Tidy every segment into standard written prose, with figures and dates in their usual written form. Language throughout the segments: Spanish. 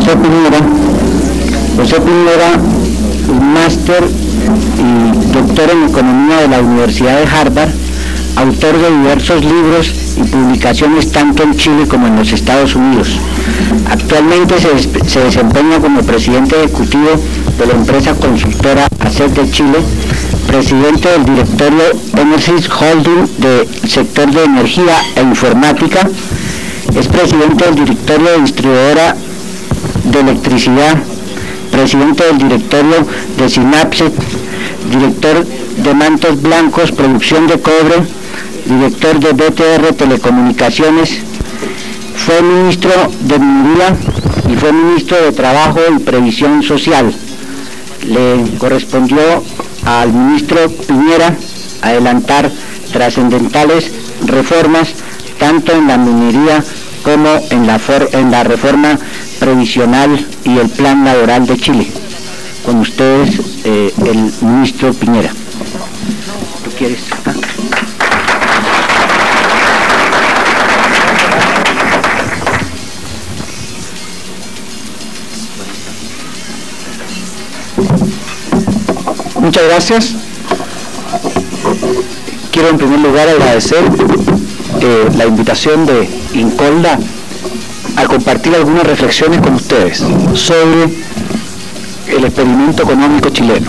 José Piñera, un máster y doctor en Economía de la Universidad de Harvard, autor de diversos libros y publicaciones tanto en Chile como en los Estados Unidos. Actualmente se desempeña como presidente ejecutivo de la empresa consultora ACET de Chile, presidente del directorio Enersys Holding del sector de energía e informática, es presidente del directorio de distribuidora de electricidad, presidente del directorio de Synapse, director de Mantos Blancos, producción de cobre, director de BTR Telecomunicaciones, fue ministro de Minería y fue ministro de Trabajo y Previsión Social. Le correspondió al ministro Piñera adelantar trascendentales reformas tanto en la minería como en la reforma previsional y el plan laboral de Chile. Con ustedes, el ministro Piñera. ¿Tú quieres? Muchas gracias. Quiero en primer lugar agradecer la invitación de Incolda a compartir algunas reflexiones con ustedes sobre el experimento económico chileno.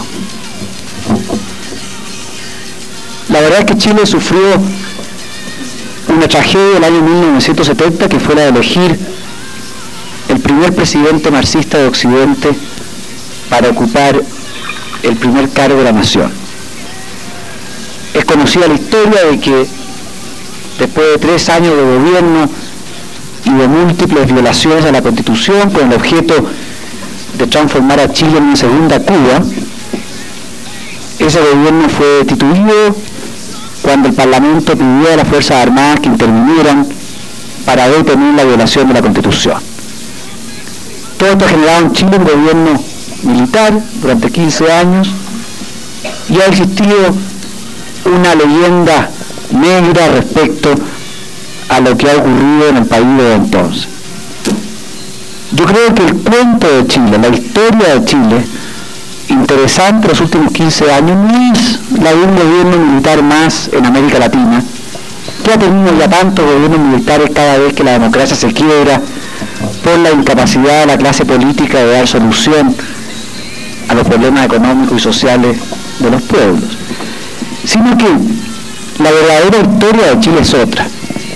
La verdad es que Chile sufrió una tragedia el año 1970, que fue la de elegir el primer presidente marxista de Occidente para ocupar el primer cargo de la nación. Es conocida la historia de que después de 3 años de gobierno y de múltiples violaciones a la Constitución con el objeto de transformar a Chile en una segunda Cuba, ese gobierno fue destituido cuando el Parlamento pidió a las Fuerzas Armadas que intervinieran para detener la violación de la Constitución. Todo esto ha generado en Chile un gobierno militar durante 15 años y ha existido una leyenda negra respecto a lo que ha ocurrido en el país desde entonces. Yo creo que el cuento de Chile, la historia de Chile, interesante los últimos 15 años, no es la de un gobierno militar más en América Latina, que ha tenido ya tantos gobiernos militares cada vez que la democracia se quiebra por la incapacidad de la clase política de dar solución a los problemas económicos y sociales de los pueblos, sino que la verdadera historia de Chile es otra.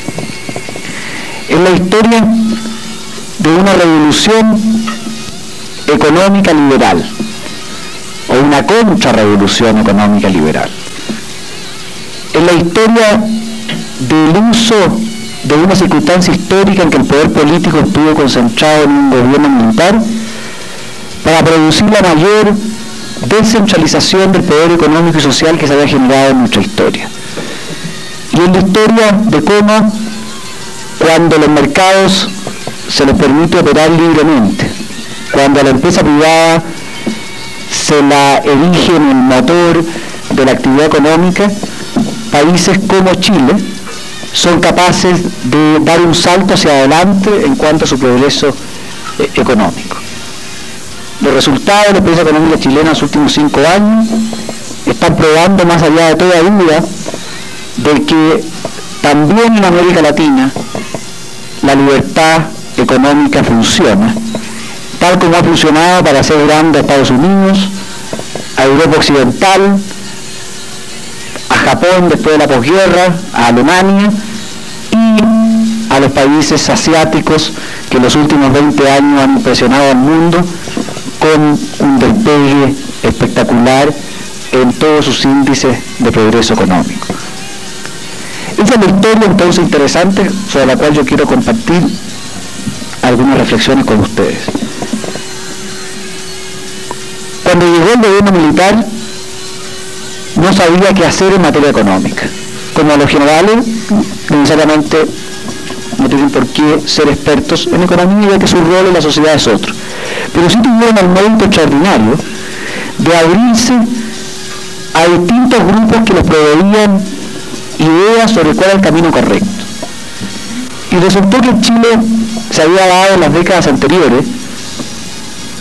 Es la historia de una revolución económica liberal, o una contrarrevolución económica liberal. Es la historia del uso de una circunstancia histórica en que el poder político estuvo concentrado en un gobierno militar para producir la mayor descentralización del poder económico y social que se había generado en nuestra historia. Y es la historia de cómo, cuando los mercados se les permite operar libremente, cuando a la empresa privada se la erige en el motor de la actividad económica, países como Chile son capaces de dar un salto hacia adelante en cuanto a su progreso económico. Los resultados de la experiencia económica chilena en los últimos 5 años están probando, más allá de toda duda, de que también en América Latina la libertad económica funciona, tal como ha funcionado para hacer grande a Estados Unidos, a Europa Occidental, a Japón después de la posguerra, a Alemania y a los países asiáticos que en los últimos 20 años han impresionado al mundo con un despegue espectacular en todos sus índices de progreso económico. Esa es la historia entonces interesante sobre la cual yo quiero compartir algunas reflexiones con ustedes. Cuando llegó el gobierno militar, no sabía qué hacer en materia económica. Como los generales, necesariamente no tienen por qué ser expertos en economía, ya que su rol en la sociedad es otro. Pero sí tuvieron el mérito extraordinario de abrirse a distintos grupos que les proveían ideas sobre cuál era el camino correcto. Y resultó que en Chile se había dado en las décadas anteriores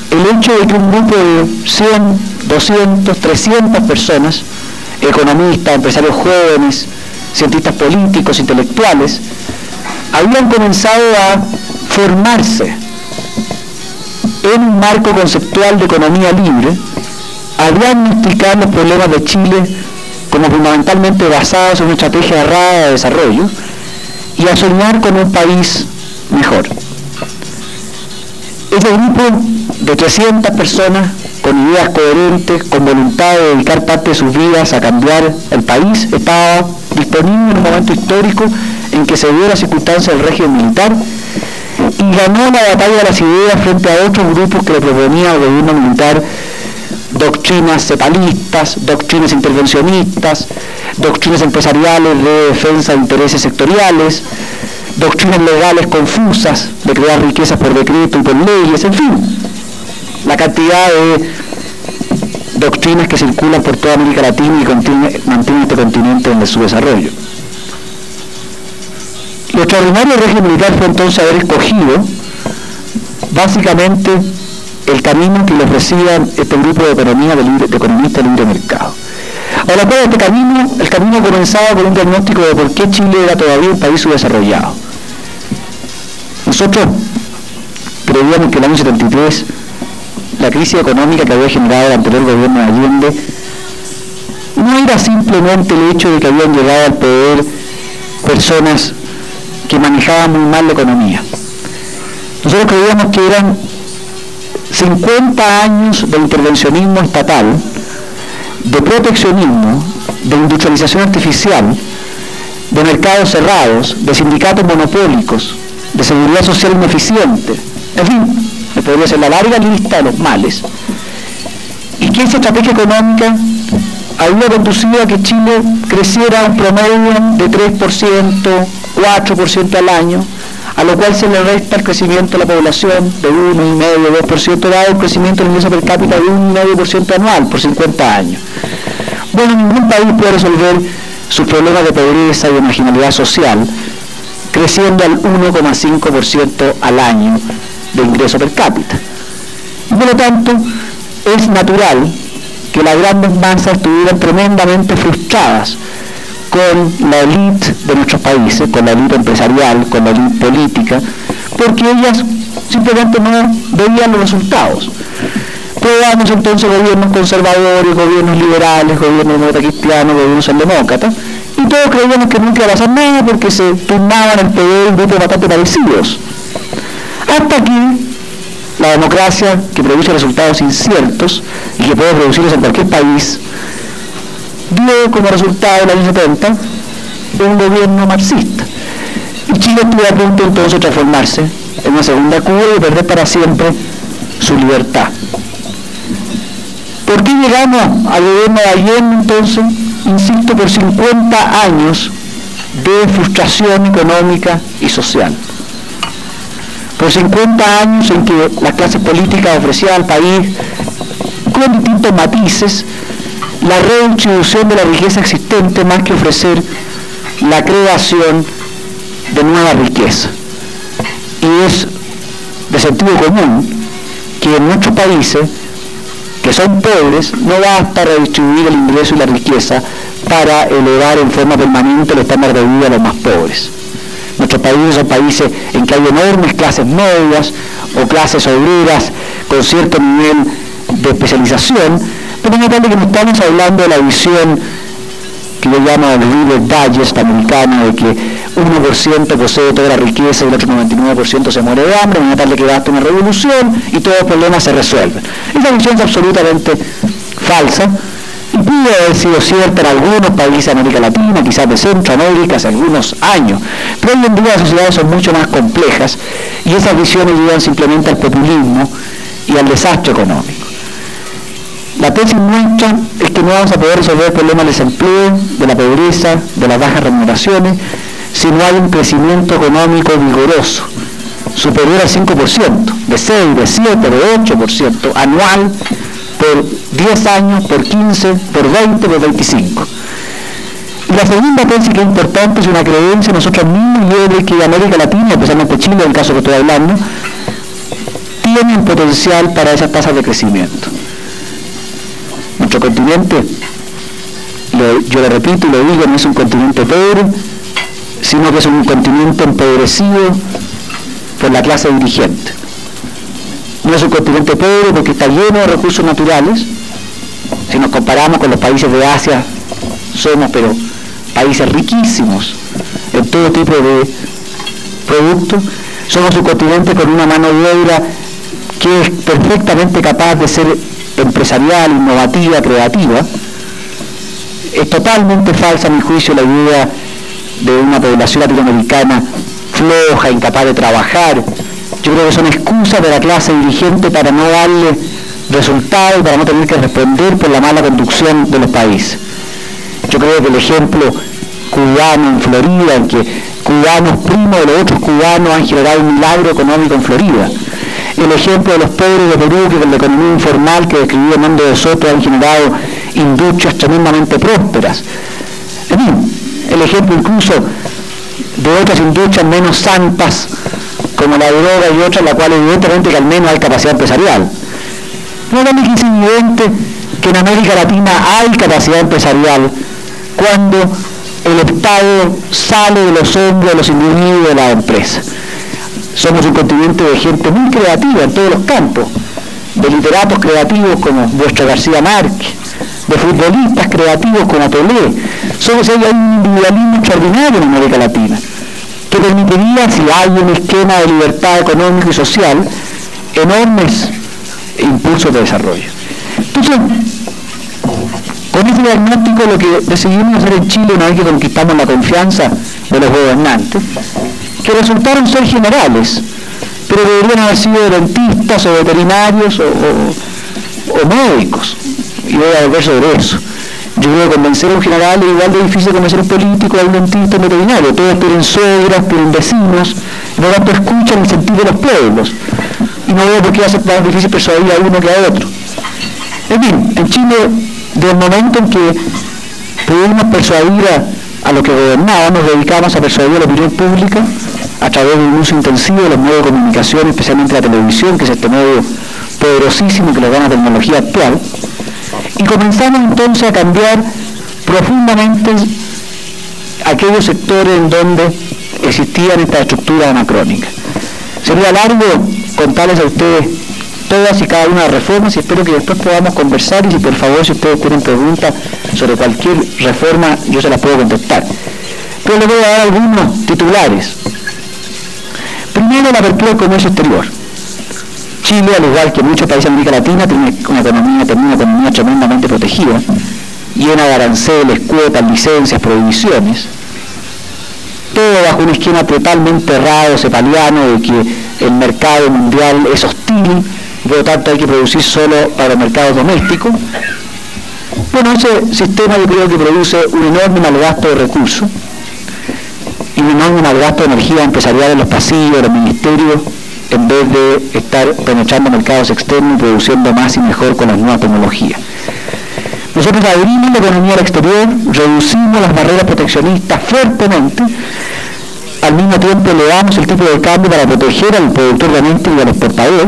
el hecho de que un grupo de 100, 200, 300 personas, economistas, empresarios jóvenes, cientistas políticos, intelectuales, habían comenzado a formarse en un marco conceptual de economía libre, a diagnosticar los problemas de Chile como fundamentalmente basados en una estrategia errada de desarrollo y a soñar con un país mejor. Ese grupo de 300 personas con ideas coherentes, con voluntad de dedicar parte de sus vidas a cambiar el país, estaba disponible en un momento histórico en que se dio la circunstancia del régimen militar y ganó la batalla de las ideas frente a otros grupos que le proponían al gobierno militar doctrinas cepalistas, doctrinas intervencionistas, doctrinas empresariales de defensa de intereses sectoriales, doctrinas legales confusas de crear riquezas por decreto y por leyes, en fin, la cantidad de doctrinas que circulan por toda América Latina y mantienen este continente en su desarrollo. Lo extraordinario del régimen militar fue entonces haber escogido básicamente el camino que le ofrecía este grupo de economistas de libre mercado. Ahora, ¿cuál es este camino? El camino comenzaba con un diagnóstico de por qué Chile era todavía un país subdesarrollado. Nosotros creíamos que en el año 73 la crisis económica que había generado el anterior gobierno de Allende no era simplemente el hecho de que habían llegado al poder personas que manejaban muy mal la economía. Nosotros creíamos que eran 50 años de intervencionismo estatal, de proteccionismo, de industrialización artificial, de mercados cerrados, de sindicatos monopólicos, de seguridad social ineficiente, en fin, me podría ser la larga lista de los males, y que esa estrategia económica había conducido a que Chile creciera un promedio de 3%, 4% al año, a lo cual se le resta el crecimiento de la población de 1,5%, 2%, dado el crecimiento del ingreso per cápita de 1,5% anual por 50 años. Bueno, ningún país puede resolver sus problemas de pobreza y de marginalidad social creciendo al 1,5% al año de ingreso per cápita. Y por lo tanto, es natural que las grandes masas estuvieran tremendamente frustradas con la élite de nuestros países, con la élite empresarial, con la élite política, porque ellas simplemente no veían los resultados. Probamos entonces gobiernos conservadores, gobiernos liberales, gobiernos demócratas-cristianos, gobiernos demócratas, y todos creíamos que nunca iba a pasar nada porque se turnaban el poder en grupos bastante parecidos. Hasta que la democracia, que produce resultados inciertos y que puede producirlos en cualquier país, dio como resultado en el año 70 un gobierno marxista. Y Chile estuvo a punto entonces de transformarse en una segunda Cuba y perder para siempre su libertad. ¿Por qué llegamos al gobierno de Allende entonces? Insisto, por 50 años de frustración económica y social. Por 50 años en que las clases políticas ofrecían al país, con distintos matices, la redistribución de la riqueza existente más que ofrecer la creación de nueva riqueza. Y es de sentido común que en nuestros países, que son pobres, no basta redistribuir el ingreso y la riqueza para elevar en forma permanente el estándar de vida de los más pobres. Nuestros países son países en que hay enormes clases medias o clases obreras con cierto nivel de especialización, pero no tanto que no estamos hablando de la visión que yo llamo el Reader Digest americano, de que 1% posee toda la riqueza y el otro 99% se muere de hambre, no tarde que basta una revolución y todos los problemas se resuelven. Esa visión es absolutamente falsa y pudo haber sido cierta en algunos países de América Latina, quizás de Centroamérica, hace algunos años, pero hoy en día las sociedades son mucho más complejas y esas visiones llevan simplemente al populismo y al desastre económico. La tesis nuestra es que no vamos a poder resolver el problema del desempleo, de la pobreza, de las bajas remuneraciones, si no hay un crecimiento económico vigoroso, superior al 5%, de 6, de 7, de 8% anual, por 10 años, por 15, por 20, por 25. Y la segunda tesis que es importante es una creencia nosotros mismos y es de que América Latina, especialmente Chile, en el caso que estoy hablando, tienen potencial para esas tasas de crecimiento. Nuestro continente, yo lo repito y lo digo, no es un continente pobre, sino que es un continente empobrecido por la clase dirigente. No es un continente pobre porque está lleno de recursos naturales. Si nos comparamos con los países de Asia, somos pero países riquísimos en todo tipo de productos. Somos un continente con una mano de obra que es perfectamente capaz de ser empresarial, innovativa, creativa. Es totalmente falsa, a mi juicio, la idea de una población latinoamericana floja, incapaz de trabajar. Yo creo que son excusas de la clase dirigente para no darle resultados, para no tener que responder por la mala conducción de los países. Yo creo que el ejemplo cubano en Florida, en que cubanos primos de los otros cubanos han generado un milagro económico en Florida. El ejemplo de los pobres de Perú, que con la economía informal que describió Hernando de Soto han generado industrias tremendamente prósperas. En fin, el ejemplo incluso de otras industrias menos santas, como la droga y otras, la cual evidentemente que al menos hay capacidad empresarial. No también es evidente que en América Latina hay capacidad empresarial cuando el Estado sale de los hombros de los individuos de la empresa. Somos un continente de gente muy creativa en todos los campos, de literatos creativos como vuestro García Márquez, de futbolistas creativos como Pelé. Hay un individualismo extraordinario en América Latina, que permitiría, si hay un esquema de libertad económica y social, enormes impulsos de desarrollo. Entonces, con ese diagnóstico, lo que decidimos hacer en Chile, una vez que conquistamos la confianza de los gobernantes, que resultaron ser generales, pero deberían haber sido dentistas o veterinarios o médicos, y voy a volver sobre eso. Yo creo que convencer a un general es igual de difícil que convencer a un político, a un dentista, a un veterinario. Todos tienen suegras, tienen vecinos, y por lo tanto escuchan el sentir de los pueblos. Y no veo por qué va a ser más difícil persuadir a uno que a otro. En fin, en Chile, desde el momento en que pudimos persuadir a los que gobernábamos, nos dedicamos a persuadir a la opinión pública a través de un uso intensivo de los medios de comunicación, especialmente la televisión, que es este medio poderosísimo que le da la tecnología actual. Y comenzamos entonces a cambiar profundamente aquellos sectores en donde existían estas estructuras anacrónicas. Sería largo contarles a ustedes todas y cada una de las reformas y espero que después podamos conversar y si por favor si ustedes tienen preguntas sobre cualquier reforma yo se las puedo contestar. Pero les voy a dar algunos titulares. Primero, la apertura del comercio exterior. Chile, al igual que muchos países de América Latina, tiene una economía tremendamente protegida, llena de aranceles, cuotas, licencias, prohibiciones, todo bajo un esquema totalmente errado, cepaliano, de que el mercado mundial es hostil, por lo tanto hay que producir solo para los mercados domésticos. Bueno, ese sistema yo creo que produce un enorme malgasto de recursos y un enorme malgasto de energía empresarial en los pasillos, en los ministerios, en vez de estar penetrando mercados externos y produciendo más y mejor con las nuevas tecnologías. Nosotros abrimos la economía al exterior, reducimos las barreras proteccionistas fuertemente, al mismo tiempo elevamos el tipo de cambio para proteger al productor doméstico y al exportador.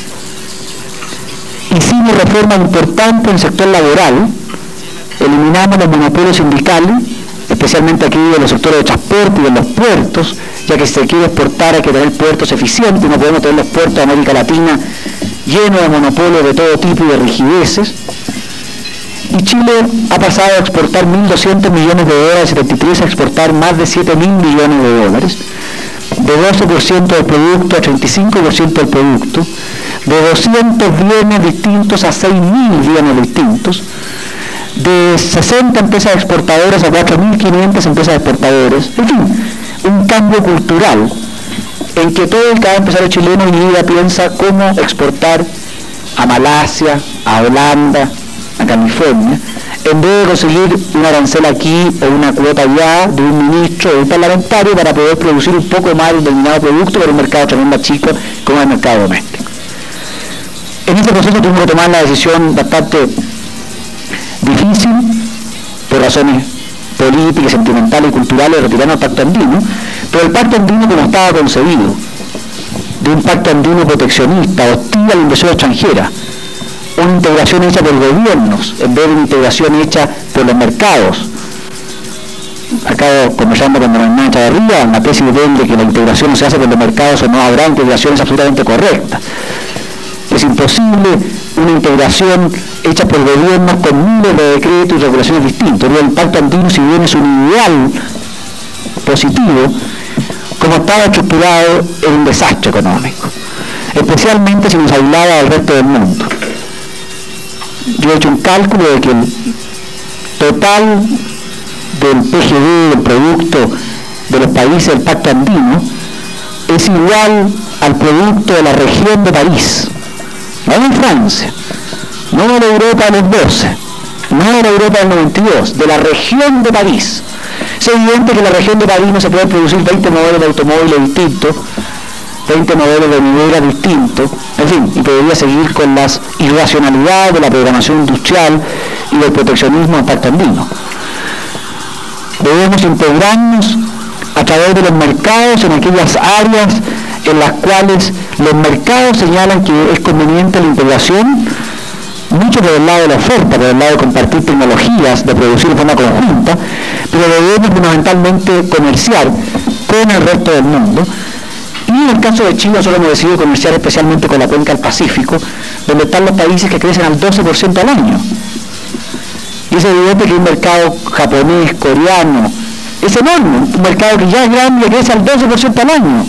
Hicimos reformas importantes en el sector laboral, eliminamos los monopolios sindicales, especialmente aquí en los sectores de transporte y en los puertos, ya que si se quiere exportar hay que tener puertos eficientes, no podemos tener los puertos de América Latina llenos de monopolios de todo tipo y de rigideces. Y Chile ha pasado a exportar 1.200 millones de dólares, 73 a exportar más de 7.000 millones de dólares, de 12% del producto a 35% del producto, de 200 bienes distintos a 6.000 bienes distintos, de 60 empresas exportadoras a 4.500 empresas exportadoras. En fin, un cambio cultural en que todo y cada empresario chileno hoy día piensa cómo exportar a Malasia, a Holanda, a California, en vez de conseguir un arancel aquí o una cuota allá de un ministro o un parlamentario para poder producir un poco más de un determinado producto para un mercado tremendo chico como el mercado doméstico. En este proceso tuvimos que tomar la decisión bastante difícil, por razones políticas, sentimentales y culturales, de retirarnos al Pacto Andino, pero el Pacto Andino como estaba concebido, de un pacto andino proteccionista, hostil a la inversión extranjera, una integración hecha por gobiernos en vez de una integración hecha por los mercados. Acabo conversando con don Hernán Chavarría, una tesis de él de que la integración no se hace por los mercados o no habrá integración es absolutamente correcta. Es imposible una integración hecha por gobiernos con miles de decretos y regulaciones distintos. El pacto andino, si bien es un ideal positivo, como estaba estructurado, era un desastre económico, especialmente si nos hablaba del resto del mundo. Yo he hecho un cálculo de que el total del PGD, del producto de los países del pacto andino, es igual al producto de la región de París, no de Francia, no de la Europa de los 12, no de la Europa del 92, de la región de París. Es evidente que en la región de París no se pueden producir 20 modelos de automóviles distintos, 20 modelos de neveras distintos, en fin, y podría seguir con las irracionalidades de la programación industrial y del proteccionismo del pacto andino. Debemos integrarnos a través de los mercados en aquellas áreas en las cuales los mercados señalan que es conveniente la integración, mucho por el lado de la oferta, por el lado de compartir tecnologías, de producir de forma conjunta, pero debemos fundamentalmente comerciar con el resto del mundo. Y en el caso de Chile nosotros hemos decidido comerciar especialmente con la cuenca del Pacífico, donde están los países que crecen al 12% al año. Y es evidente que un mercado japonés, coreano, es enorme, un mercado que ya es grande y crece al 12% al año.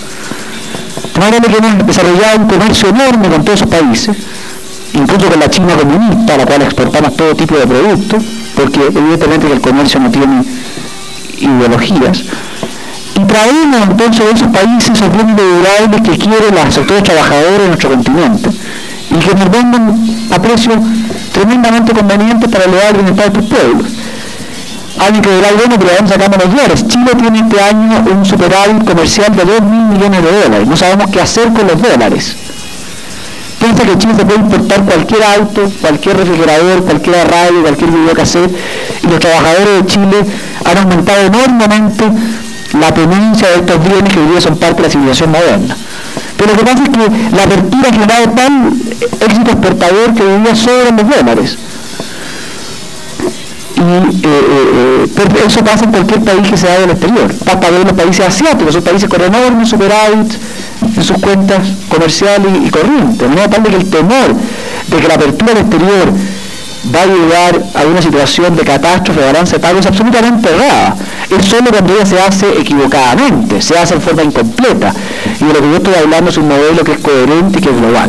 De manera que hemos desarrollado un comercio enorme con todos esos países, incluso con la China comunista, a la cual exportamos todo tipo de productos, porque evidentemente que el comercio no tiene ideologías. Y traemos entonces de esos países esos bienes durables que quieren los sectores trabajadores de nuestro continente y que nos venden a precios tremendamente convenientes para elevar el bienestar de estos pueblos. Año que verá bueno, pero vamos sacando los dólares. Chile tiene este año un superávit comercial de 2.000 millones de dólares. No sabemos qué hacer con los dólares. Piensa que en Chile se puede importar cualquier auto, cualquier refrigerador, cualquier radio, cualquier videocassette, y los trabajadores de Chile han aumentado enormemente la tenencia de estos bienes que hoy día son parte de la civilización moderna. Pero lo que pasa es que la apertura ha generado tal éxito exportador que hoy día sobran los dólares. Y eso pasa en cualquier país que se haga del exterior. Basta ver los países asiáticos, esos países con enormes superávits en sus cuentas comerciales y corrientes. De manera tal de que el temor de que la apertura al exterior va a llevar a una situación de catástrofe de balance de pago es absolutamente errada. Es solo cuando ella se hace equivocadamente, se hace en forma incompleta. Y de lo que yo estoy hablando es un modelo que es coherente y que es global.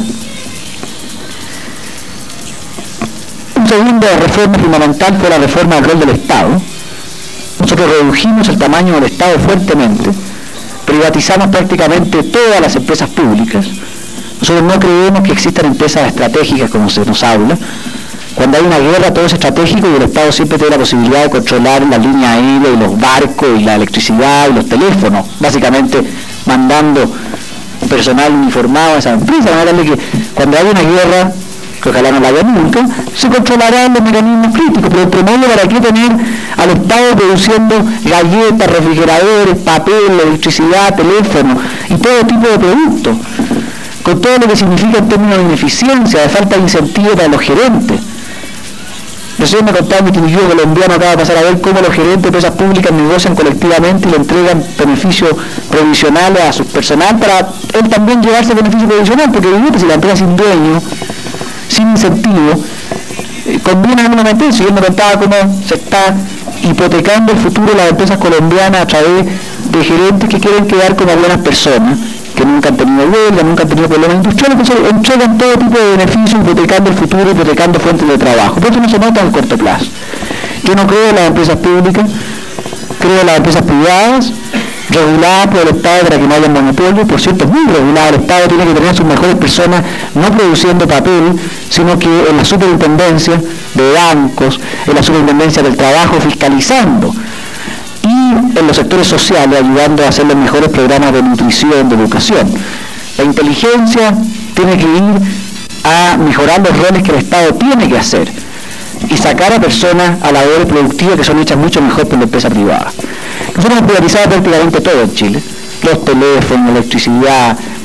Una segunda reforma fundamental fue la reforma del rol del Estado. Nosotros redujimos el tamaño del Estado fuertemente, privatizamos prácticamente todas las empresas públicas. Nosotros no creemos que existan empresas estratégicas como se nos habla. Cuando hay una guerra todo es estratégico y el Estado siempre tiene la posibilidad de controlar la línea aérea y los barcos y la electricidad y los teléfonos, básicamente mandando personal uniformado a esa empresa, de manera que cuando hay una guerra, que ojalá no la haya nunca, se controlarán los mecanismos críticos, pero el promedio para qué tener al Estado produciendo galletas, refrigeradores, papel, electricidad, teléfono y todo tipo de productos, con todo lo que significa en términos de ineficiencia, de falta de incentivo para los gerentes. Recién me contaba mi tío colombiano, acaba de pasar a ver cómo los gerentes de empresas públicas negocian colectivamente y le entregan beneficios provisionales a su personal para él también llevarse beneficio provisional, porque si la empresa sin dueño, sin incentivo, conviene enormemente eso. Y él me contaba cómo se está hipotecando el futuro de las empresas colombianas a través de gerentes que quieren quedar como buenas personas, que nunca han tenido huelga, nunca han tenido problemas industriales, que entregan todo tipo de beneficios, hipotecando el futuro, hipotecando fuentes de trabajo. Por eso no se nota en el corto plazo. Yo no creo en las empresas públicas, creo en las empresas privadas, reguladas por el Estado para que no haya monopolio. Por cierto, es muy regulado. El Estado tiene que tener a sus mejores personas no produciendo papel, sino que en la superintendencia de bancos, en la superintendencia del trabajo, fiscalizando. Y en los sectores sociales ayudando a hacer los mejores programas de nutrición, de educación. La inteligencia tiene que ir a mejorar los roles que el Estado tiene que hacer y sacar a personas a labores productivas que son hechas mucho mejor por la empresa privada. Nosotros hemos privatizado prácticamente todo en Chile, los teléfonos, la electricidad,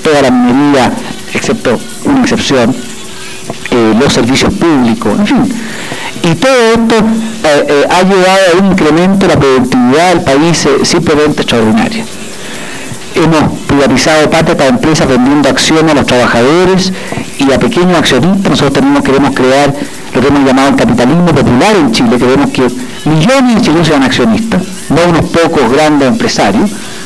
toda la minería, excepto una excepción, los servicios públicos, en fin. Y todo esto ha llevado a un incremento de la productividad del país simplemente extraordinario. Hemos privatizado parte de empresas vendiendo acciones a los trabajadores y a pequeños accionistas. Nosotros queremos crear lo que hemos llamado el capitalismo popular en Chile. Queremos que millones de chilenos sean accionistas, no unos pocos grandes empresarios.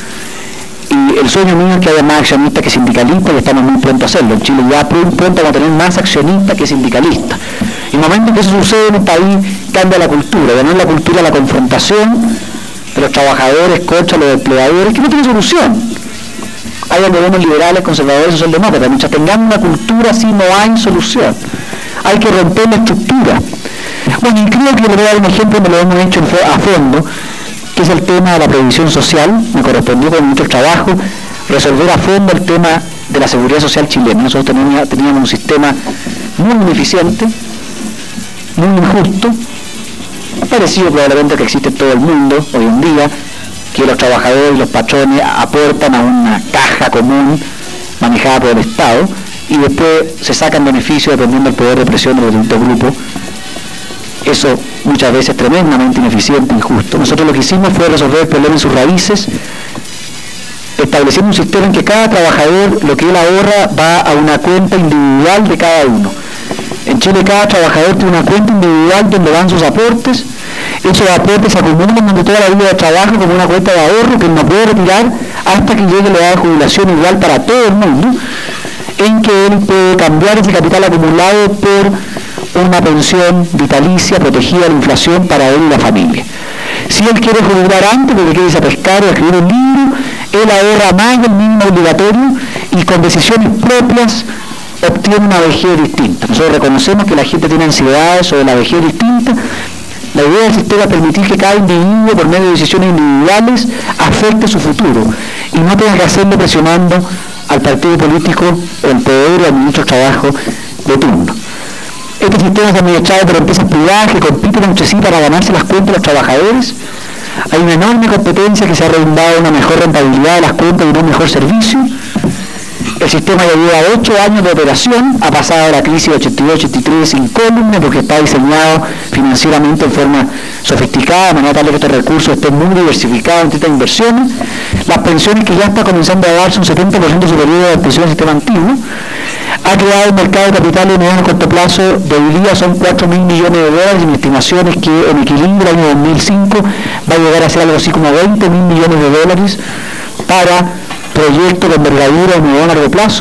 Y el sueño mío es que haya más accionistas que sindicalistas, y estamos muy pronto a hacerlo. En Chile ya pronto vamos a tener más accionistas que sindicalistas. Y en el momento que eso sucede en el país, cambia la cultura. Ya no es la cultura de la confrontación de los trabajadores contra los empleadores, que no tiene solución. Hay gobiernos liberales, conservadores, socialdemócratas. Mientras tengamos una cultura así, no hay solución. Hay que romper la estructura. Bueno, y creo que le voy a dar un ejemplo donde lo hemos hecho a fondo, que es el tema de la previsión social. Me correspondió con mucho trabajo resolver a fondo el tema de la seguridad social chilena. Nosotros teníamos un sistema muy ineficiente, muy injusto, parecido probablemente al que existe en todo el mundo hoy en día, que los trabajadores y los patrones aportan a una caja común manejada por el Estado y después se sacan beneficios dependiendo del poder de presión de los distintos grupos. Eso muchas veces es tremendamente ineficiente e injusto. Nosotros lo que hicimos fue resolver el problema en sus raíces, estableciendo un sistema en que cada trabajador, lo que él ahorra, va a una cuenta individual de cada uno. En Chile cada trabajador tiene una cuenta individual donde van sus aportes. Esos aportes se acumulan durante toda la vida de trabajo como una cuenta de ahorro que él no puede retirar hasta que llegue la edad de jubilación igual para todo el mundo, en que él puede cambiar ese capital acumulado por una pensión vitalicia protegida de la inflación para él y la familia. Si él quiere jubilar antes porque quiere irse a pescar o escribir un libro, él ahorra más del mínimo obligatorio y con decisiones propias obtiene una vejez distinta. Nosotros reconocemos que la gente tiene ansiedades sobre la vejez distinta. La idea del sistema es permitir que cada individuo, por medio de decisiones individuales, afecte su futuro y no tenga que hacerlo presionando al partido político o el poder o al ministro de Trabajo de turno. Este sistema es administrado por empresas privadas que compiten entre sí para ganarse las cuentas de los trabajadores. Hay una enorme competencia que se ha redundado en una mejor rentabilidad de las cuentas y un mejor servicio. El sistema ya lleva 8 años de operación, ha pasado la crisis de 82-83 incólume porque está diseñado financieramente en forma sofisticada, de manera tal que estos recursos estén muy diversificados en distintas inversiones. Las pensiones que ya está comenzando a darse un 70% superior a las pensiones del sistema antiguo. Ha creado un mercado de capitales de mediano y corto plazo, de hoy día son 4.000 millones de dólares, y mi estimación es que en equilibrio el año 2005 va a llegar a ser algo así como 20.000 millones de dólares para proyectos de envergadura de mediano a largo plazo.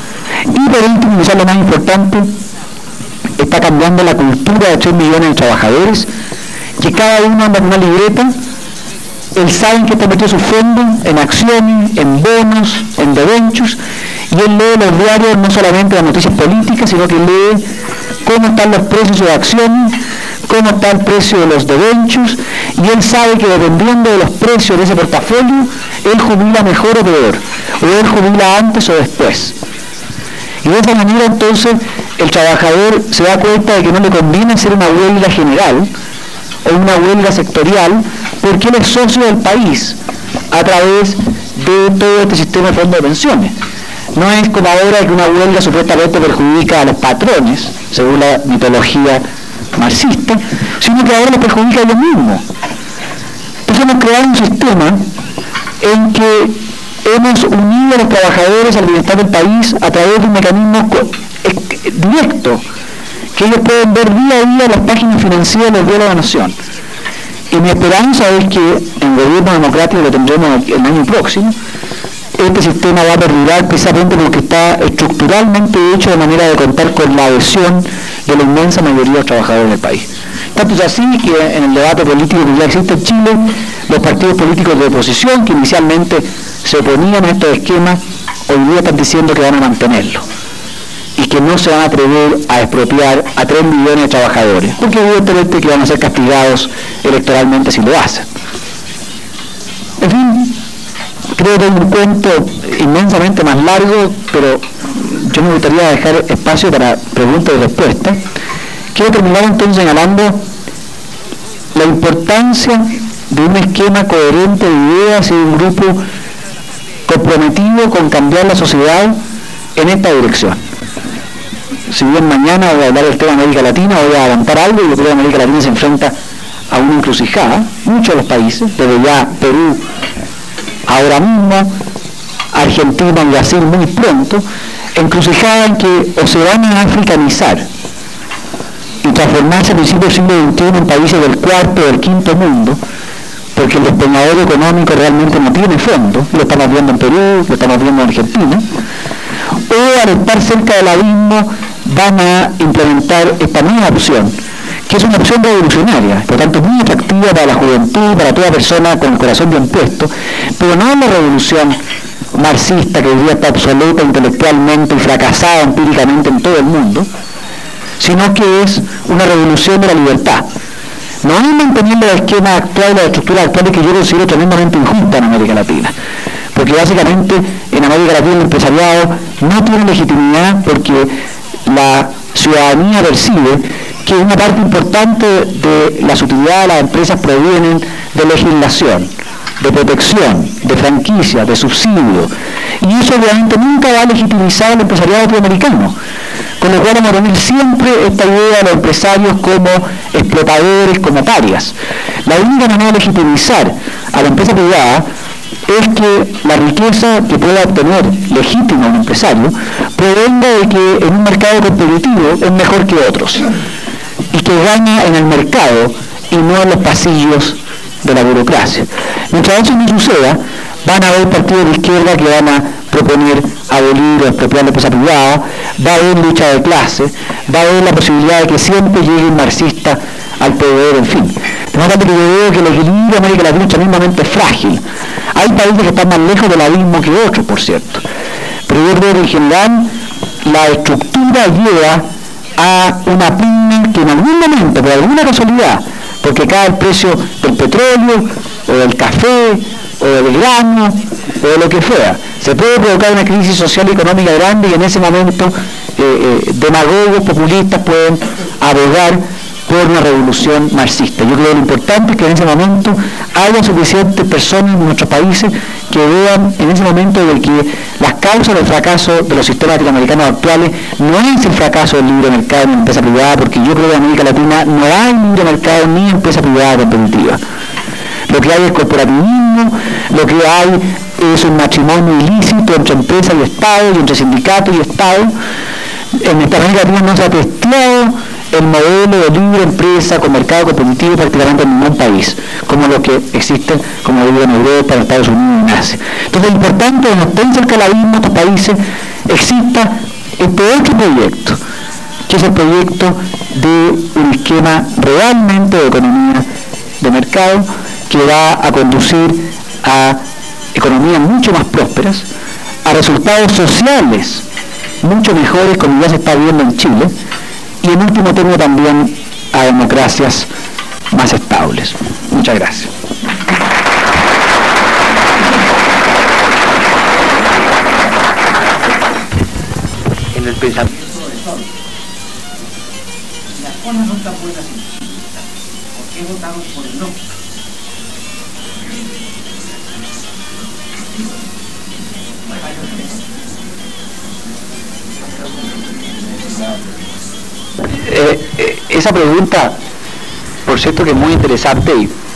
Y por último, quizás lo más importante, está cambiando la cultura de 3 millones de trabajadores, que cada uno anda con una libreta. Él sabe en qué está metido su fondo, en acciones, en bonos, en debentures, y él lee los diarios, no solamente las noticias políticas, sino que lee cómo están los precios de acciones, cómo está el precio de los debentures, y él sabe que dependiendo de los precios de ese portafolio, él jubila mejor o peor, o él jubila antes o después. Y de esa manera entonces el trabajador se da cuenta de que no le conviene hacer una huelga general o una huelga sectorial, porque él es socio del país a través de todo este sistema de fondos de pensiones. No es como ahora que una huelga supuestamente perjudica a los patrones, según la mitología marxista, sino que ahora los perjudica a ellos mismos. Entonces hemos creado un sistema en que hemos unido a los trabajadores al bienestar del país a través de un mecanismo directo, que ellos pueden ver día a día las páginas financieras del Diario de la Nación. Y mi esperanza es que en el gobierno democrático lo tendremos el año próximo. Este sistema va a perdurar precisamente porque está estructuralmente hecho de manera de contar con la adhesión de la inmensa mayoría de los trabajadores del país. Tanto es así que en el debate político que ya existe en Chile, los partidos políticos de oposición que inicialmente se oponían a estos esquemas, hoy día están diciendo que van a mantenerlo y que no se van a atrever a expropiar a 3 millones de trabajadores, porque evidentemente que van a ser castigados electoralmente si lo hacen. En fin, creo que es un cuento inmensamente más largo, pero yo me gustaría dejar espacio para preguntas y respuestas. Quiero terminar entonces señalando la importancia de un esquema coherente de ideas y de un grupo comprometido con cambiar la sociedad en esta dirección. Si bien mañana voy a hablar del tema de América Latina, voy a adelantar algo, y yo creo que América Latina se enfrenta a una encrucijada, muchos de los países, desde ya Perú, ahora mismo, Argentina y Brasil muy pronto, encrucijada en que o se van a africanizar y transformarse a principios del siglo XXI en países del cuarto o del quinto mundo, porque el despeñadero económico realmente no tiene fondo, lo estamos viendo en Perú, lo estamos viendo en Argentina, o al estar cerca del abismo van a implementar esta nueva opción, que es una opción revolucionaria, por lo tanto muy atractiva para la juventud, para toda persona con el corazón bien puesto, pero no es la revolución marxista que hoy día está obsoleta intelectualmente y fracasada empíricamente en todo el mundo, sino que es una revolución de la libertad. No es manteniendo el esquema actual, las estructuras actuales que yo considero tremendamente injustas en América Latina, porque básicamente en América Latina el empresariado no tiene legitimidad porque la ciudadanía percibe que una parte importante de las utilidades de las empresas provienen de legislación, de protección, de franquicia, de subsidio, y eso obviamente nunca va a legitimizar al empresariado latinoamericano, con lo cual vamos a tener siempre esta idea de los empresarios como explotadores, como parias. La única manera de legitimizar a la empresa privada es que la riqueza que pueda obtener legítima un empresario provenga de que en un mercado competitivo es mejor que otros y que gana en el mercado y no en los pasillos de la burocracia. Mientras eso no suceda, van a haber partidos de izquierda que van a proponer abolir o expropiar la empresa privada, va a haber lucha de clases, va a haber la posibilidad de que siempre llegue un marxista al poder, en fin. De manera que yo veo que el equilibrio de América Latina es tremendamente frágil. Hay países que están más lejos del abismo que otros, por cierto. Pero yo creo que en general la estructura lleva a una pugna que en algún momento, por alguna casualidad, porque cae el precio del petróleo, o del café, o del grano, o de lo que fuera, se puede provocar una crisis social y económica grande y en ese momento demagogos, populistas pueden abogar por una revolución marxista. Yo creo que lo importante es que en ese momento haya suficientes personas en nuestros países que vean en ese momento de que las causas del fracaso de los sistemas latinoamericanos actuales no es el fracaso del libre mercado ni la empresa privada, porque yo creo que en América Latina no hay libre mercado ni empresa privada competitiva. Lo que hay es corporativismo, lo que hay es un matrimonio ilícito entre empresa y Estado, y entre sindicatos y Estado. En esta América Latina no se ha testeado el modelo de libre empresa con mercado competitivo prácticamente en ningún país, como los que existen, como digo, en Europa, en Estados Unidos y en Asia. Entonces, lo importante es que no estén cerca del abismo estos países, exista este otro proyecto, que es el proyecto de un esquema realmente de economía de mercado que va a conducir a economías mucho más prósperas, a resultados sociales mucho mejores, como ya se está viendo en Chile, y en último término también a democracias más estables. Muchas gracias. En el pensamiento las cosas no están buenas en Chile. ¿Por qué votamos por el no? Esa pregunta, por cierto, que es muy interesante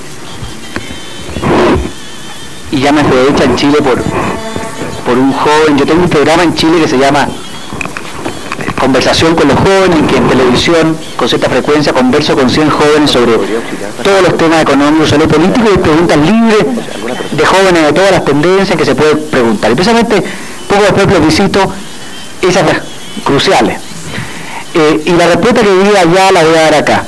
y ya me fue hecha en Chile por un joven. Yo tengo un programa en Chile que se llama Conversación con los Jóvenes, en que en televisión con cierta frecuencia converso con 100 jóvenes sobre todos los temas económicos, sobre políticos, y preguntas libres de jóvenes de todas las tendencias que se puede preguntar. Y precisamente poco después plebiscito esas cruciales. Y la respuesta que di allá la voy a dar acá.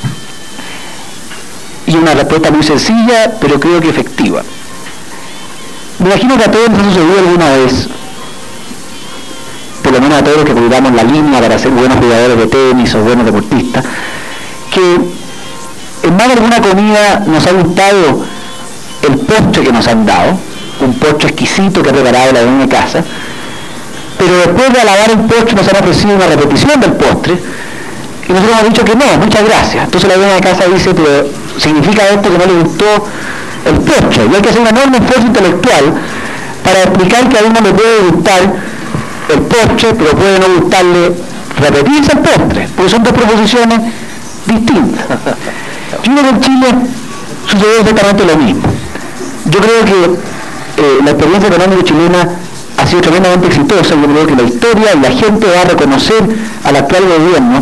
Y una respuesta muy sencilla, pero creo que efectiva. Me imagino que a todos nos ha sucedido alguna vez, por lo menos a todos los que cuidamos la línea para ser buenos jugadores de tenis o buenos deportistas, que en más de alguna comida nos ha gustado el postre que nos han dado, un postre exquisito que ha preparado la dueña de casa, pero después de alabar el postre nos han ofrecido una repetición del postre y nosotros hemos dicho que no, muchas gracias. Entonces la dueña de casa dice, pero significa esto que no le gustó el postre, y hay que hacer un enorme esfuerzo intelectual para explicar que a uno le puede gustar el postre, pero puede no gustarle repetirse el postre, porque son dos proposiciones distintas. Yo creo que en Chile sucedió exactamente lo mismo. Yo creo que la experiencia económica chilena ha sido tremendamente exitosa. Yo creo que la historia y la gente va a reconocer al actual gobierno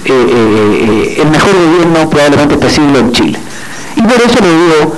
el mejor gobierno probablemente este siglo en Chile. Y por eso le dio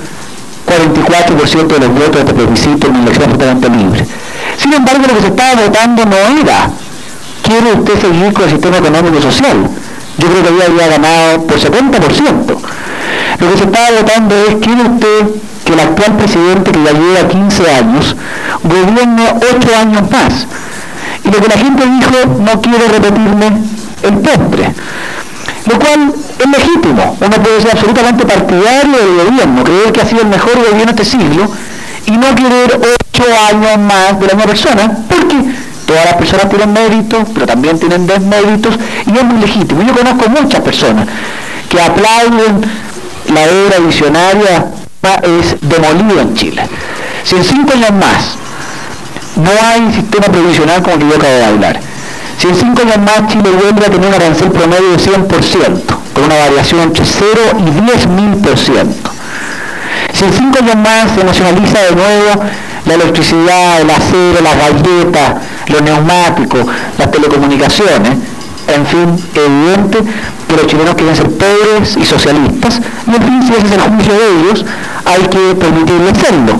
44% de los votos de este plebiscito en una elección absolutamente libre. Sin embargo, lo que se estaba votando no era ¿quiere usted seguir con el sistema económico y social? Yo creo que había ganado por 70%. Lo que se estaba votando es ¿quiere usted que el actual presidente, que ya lleva 15 años, gobierne 8 años más? Y lo que la gente dijo, no quiero repetirme el postre. Lo cual es legítimo. Uno puede ser absolutamente partidario del gobierno, creer que ha sido el mejor gobierno de este siglo, y no querer 8 años más de la misma persona, porque todas las personas tienen méritos, pero también tienen desméritos, y es muy legítimo. Yo conozco muchas personas que aplauden la obra visionaria es demolida en Chile. Si en 5 años más no hay sistema previsional como el que yo acabo de hablar, si en 5 años más Chile vuelve a tener un arancel promedio de 100%, con una variación entre 0 y 10.000%, si en 5 años más se nacionaliza de nuevo la electricidad, el acero, las galletas, los neumáticos, las telecomunicaciones, en fin, es evidente que los chilenos quieren ser pobres y socialistas, y en fin, si ese es el juicio de ellos, hay que permitirles serlo.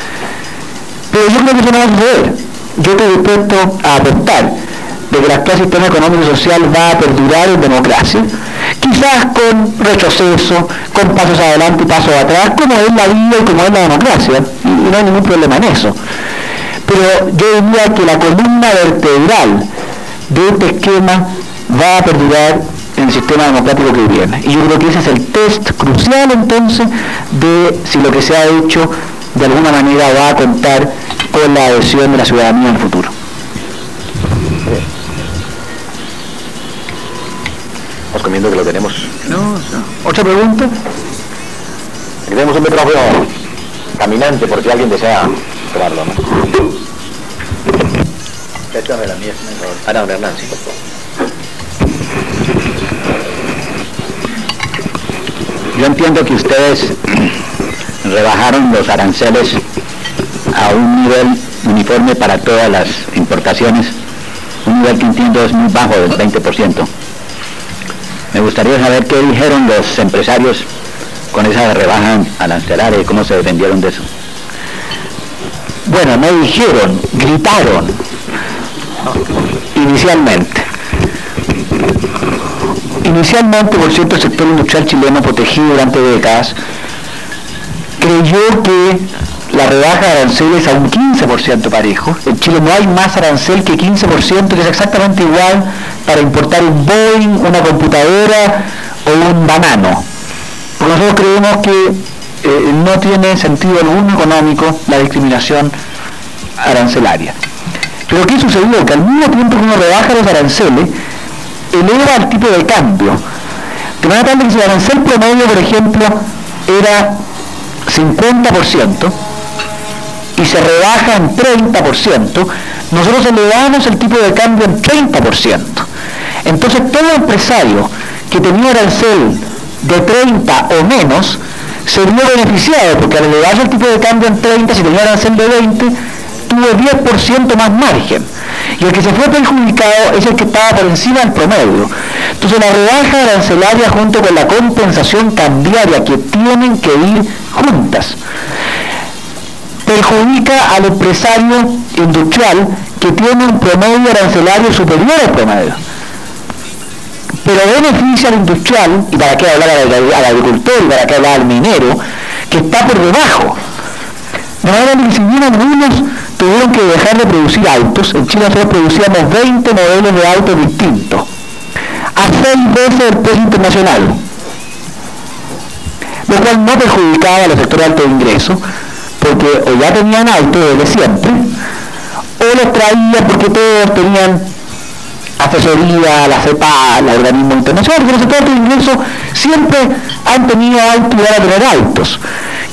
Pero yo creo que eso no va a suceder. Yo estoy dispuesto a apostar de que el actual sistema económico y social va a perdurar en democracia, quizás con retroceso, con pasos adelante y pasos atrás, como es la vida y como es la democracia, y no hay ningún problema en eso. Pero yo diría que la columna vertebral de este esquema va a perdurar en el sistema democrático que viene. Y yo creo que ese es el test crucial entonces de si lo que se ha hecho de alguna manera va a contar con la adhesión de la ciudadanía en el futuro. Vamos comiendo que lo tenemos. ¿Otra pregunta? Aquí tenemos un micrófono caminante por si alguien desea tomarlo, ¿no? Esta es la mía, Ana Hernán, sí. Yo entiendo que ustedes rebajaron los aranceles a un nivel uniforme para todas las importaciones, un nivel que entiendo es muy bajo, del 20%. Me gustaría saber qué dijeron los empresarios con esa rebaja arancelaria y cómo se defendieron de eso. Bueno, no dijeron, gritaron inicialmente. Inicialmente, por cierto, el sector industrial chileno, protegido durante décadas, creyó que la rebaja de aranceles a un 15% parejo. En Chile no hay más arancel que 15%, que es exactamente igual para importar un Boeing, una computadora o un banano. Porque nosotros creemos que no tiene sentido alguno económico la discriminación arancelaria. Pero ¿qué sucedió? Que al mismo tiempo que uno rebaja los aranceles, eleva el tipo de cambio. De manera tal que si el arancel promedio, por ejemplo, era 50% y se rebaja en 30%, nosotros elevamos el tipo de cambio en 30%. Entonces todo empresario que tenía arancel de 30 o menos se vio beneficiado, porque al elevarse el tipo de cambio en 30, si tenía arancel de 20, tuvo 10% más margen. Y el que se fue perjudicado es el que estaba por encima del promedio. Entonces la rebaja arancelaria junto con la compensación cambiaria, que tienen que ir juntas, perjudica al empresario industrial que tiene un promedio arancelario superior al promedio. Pero beneficia al industrial, y para qué hablar al agricultor, y para qué hablar al minero, que está por debajo. De manera que si bien algunos tuvieron que dejar de producir autos, en Chile nosotros producíamos 20 modelos de autos distintos, a 6 veces el precio internacional, lo cual no perjudicaba a los sectores de alto ingreso, porque o ya tenían autos desde siempre, o los traían porque todos tenían asesoría, la CEPA, los organismos internacionales, porque los sectores de alto ingreso siempre han tenido autos y van a tener autos.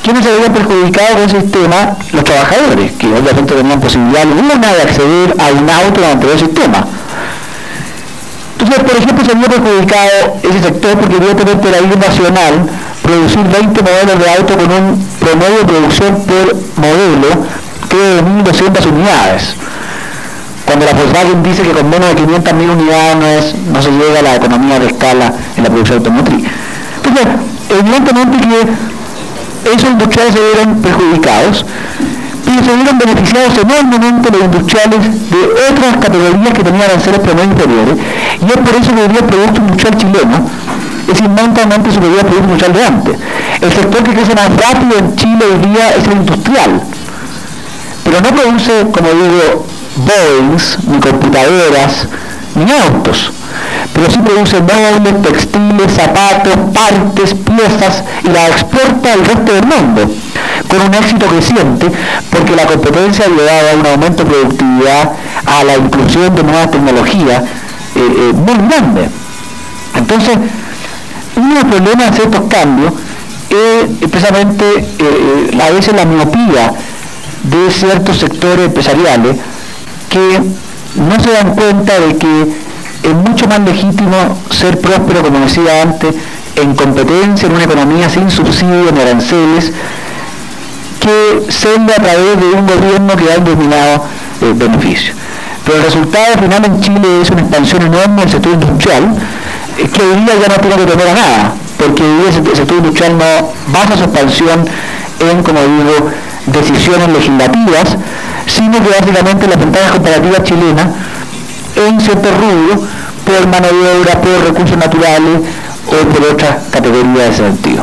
¿Quiénes se veían perjudicados con ese sistema? Los trabajadores, que obviamente tenían posibilidad alguna de acceder a un auto durante el sistema. Entonces, por ejemplo, se vio perjudicado ese sector porque evidentemente era nacional producir 20 modelos de auto con un promedio de producción por modelo que de 1.200 unidades. Cuando la Volkswagen dice que con menos de 500.000 unidades no se llega a la economía de escala en la producción automotriz. Entonces, evidentemente que esos industriales se vieron perjudicados, y se vieron beneficiados enormemente los industriales de otras categorías que tenían aranceles promedio inferiores, y es por eso que hoy día el Producto Industrial chileno es inmensamente superior al Producto Industrial de antes. El sector que crece más rápido en Chile hoy día es el industrial, pero no produce, como digo, Boeings, ni computadoras, ni autos, pero sí produce muebles, textiles, zapatos, partes, piezas, y las exporta al resto del mundo, con un éxito creciente, porque la competencia ha llevado a un aumento de productividad, a la inclusión de nuevas tecnologías muy grande. Entonces, uno de los problemas de estos cambios es precisamente a veces la miopía de ciertos sectores empresariales que no se dan cuenta de que es mucho más legítimo ser próspero, como decía antes, en competencia, en una economía sin subsidios ni aranceles, que serlo a través de un gobierno que ha dominado beneficios. Pero el resultado final en Chile es una expansión enorme del sector industrial, que hoy día ya no tiene que temer a nada, porque hoy día el sector industrial no basa su expansión en, como digo, decisiones legislativas, sino que básicamente las ventajas comparativas chilenas en ciertos rubros, por mano de obra, por recursos naturales o por otras categorías de ese sentido.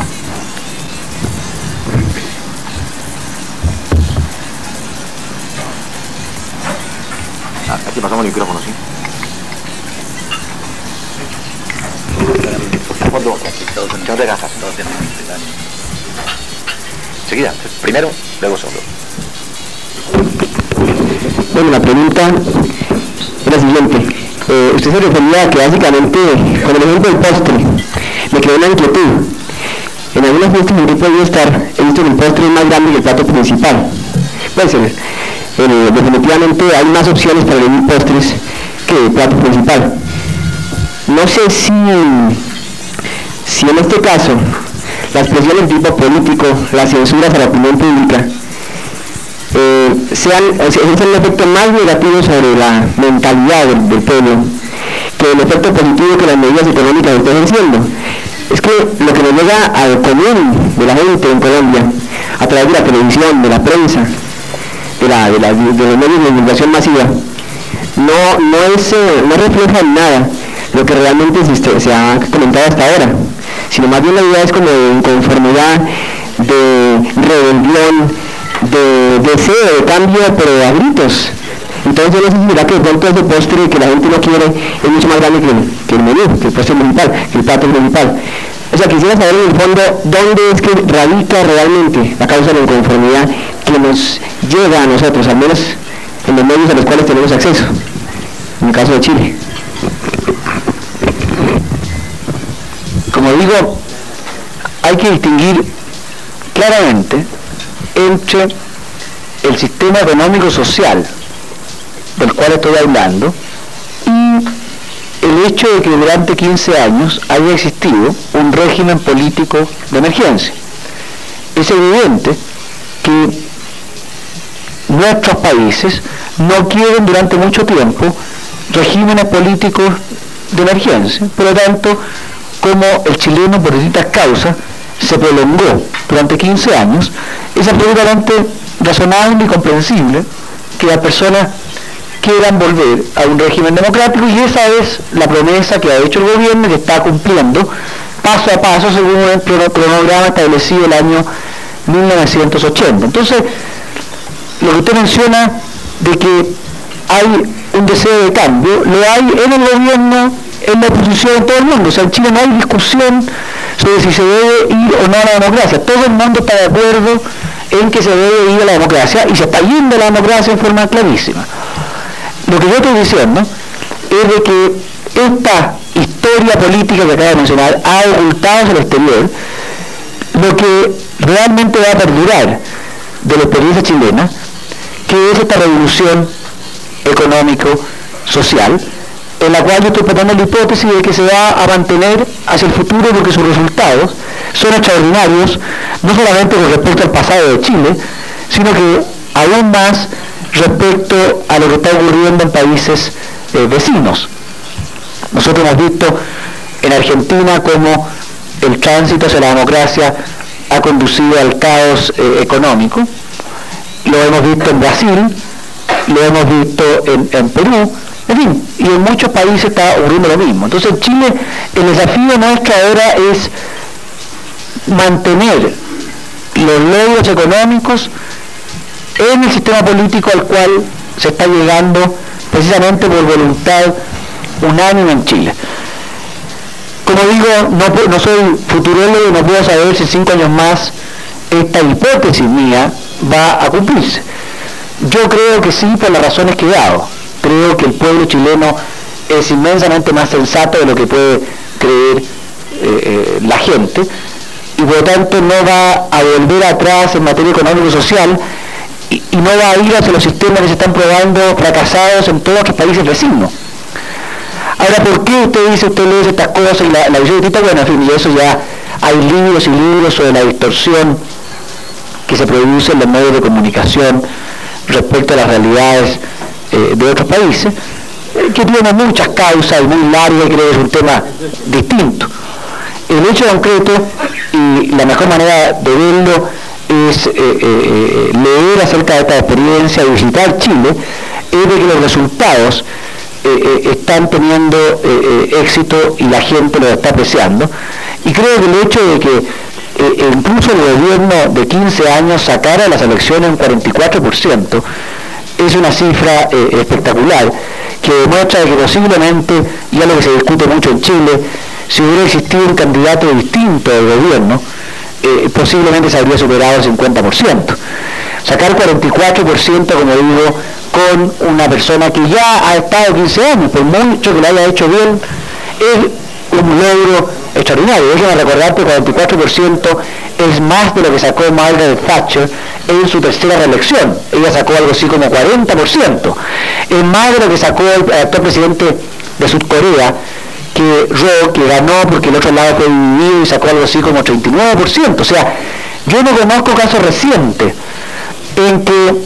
Aquí pasamos el micrófono, ¿sí? No te gastas. Seguida, primero, luego segundo. Bueno, la pregunta es la siguiente. Usted se refería a que básicamente, con el ejemplo del postre, me quedó una inquietud. En algunas fiestas en que he podido estar, he visto que el postre es más grande que el plato principal. Puede ser. Definitivamente hay más opciones para elegir postres que el plato principal. No sé si en este caso las presiones de tipo político, las censuras a la opinión pública, ejercen un efecto más negativo sobre la mentalidad del pueblo que el efecto positivo que las medidas económicas están ejerciendo. Es que lo que nos llega al común de la gente en Colombia, a través de la televisión, de la prensa, de los medios de divulgación masiva, no refleja en nada lo que realmente se ha comentado hasta ahora, sino más bien la idea es como de inconformidad, de rebelión, de deseo de cambio, pero a gritos. Entonces no sé si será que de pronto ese postre que la gente no quiere es mucho más grande que el menú, que el postre principal, que el plato principal. O sea, quisiera saber en el fondo dónde es que radica realmente la causa de la inconformidad que nos llega a nosotros, al menos en los medios a los cuales tenemos acceso, en el caso de Chile. Como digo, hay que distinguir claramente entre el sistema económico social del cual estoy hablando y el hecho de que durante 15 años haya existido un régimen político de emergencia. Es evidente que nuestros países no quieren durante mucho tiempo regímenes políticos de emergencia. Por lo tanto, como el chileno por distintas causas se prolongó durante 15 años, es absolutamente razonable y comprensible que las personas quieran volver a un régimen democrático, y esa es la promesa que ha hecho el gobierno, que está cumpliendo paso a paso según el cronograma establecido el año 1980. Entonces, lo que usted menciona de que hay un deseo de cambio, lo hay en el gobierno, en la oposición, en todo el mundo. O sea, en Chile no hay discusión sobre si se debe ir o no a la democracia. Todo el mundo está de acuerdo en que se debe ir a la democracia, y se está yendo a la democracia en forma clarísima. Lo que yo estoy diciendo es de que esta historia política que acabo de mencionar ha ocultado hacia el exterior lo que realmente va a perdurar de la experiencia chilena, que es esta revolución económico-social, en la cual yo estoy planteando la hipótesis de que se va a mantener hacia el futuro porque sus resultados son extraordinarios, no solamente con respecto al pasado de Chile, sino que aún más respecto a lo que está ocurriendo en países vecinos. Nosotros hemos visto en Argentina cómo el tránsito hacia la democracia ha conducido al caos económico, lo hemos visto en Brasil, lo hemos visto en Perú, en fin, y en muchos países está ocurriendo lo mismo. Entonces en Chile el desafío nuestro ahora es mantener los logros económicos en el sistema político al cual se está llegando precisamente por voluntad unánime en Chile. Como digo, no soy futurólogo y no puedo saber si en 5 años más esta hipótesis mía va a cumplirse. Yo creo que sí, por las razones que he dado. Creo que el pueblo chileno es inmensamente más sensato de lo que puede creer la gente, y por lo tanto no va a volver atrás en materia económica y social, y no va a ir hacia los sistemas que se están probando fracasados en todos los países vecinos. Ahora, ¿por qué usted lee estas cosas y la visión distinta? Bueno, en fin, y eso ya hay libros y libros sobre la distorsión que se produce en los medios de comunicación respecto a las realidades de otros países, que tiene muchas causas y muy largas, y creo que es un tema distinto. El hecho concreto, y la mejor manera de verlo, es leer acerca de esta experiencia y visitar Chile, es de que los resultados están teniendo éxito y la gente lo está apreciando. Y creo que el hecho de que incluso el gobierno de 15 años sacara las elecciones un 44%, es una cifra espectacular, que demuestra que posiblemente, ya lo que se discute mucho en Chile, si hubiera existido un candidato distinto al gobierno, posiblemente se habría superado el 50%. Sacar 44%, como digo, con una persona que ya ha estado 15 años, por mucho que lo haya hecho bien, es un logro extraordinario. Déjenme recordar que el 44% es más de lo que sacó Margaret Thatcher en su tercera reelección. Ella sacó algo así como 40%. Es más de lo que sacó el actual presidente de Sudcorea, que ganó porque el otro lado fue dividido y sacó algo así como 39%. O sea, yo no conozco casos recientes en que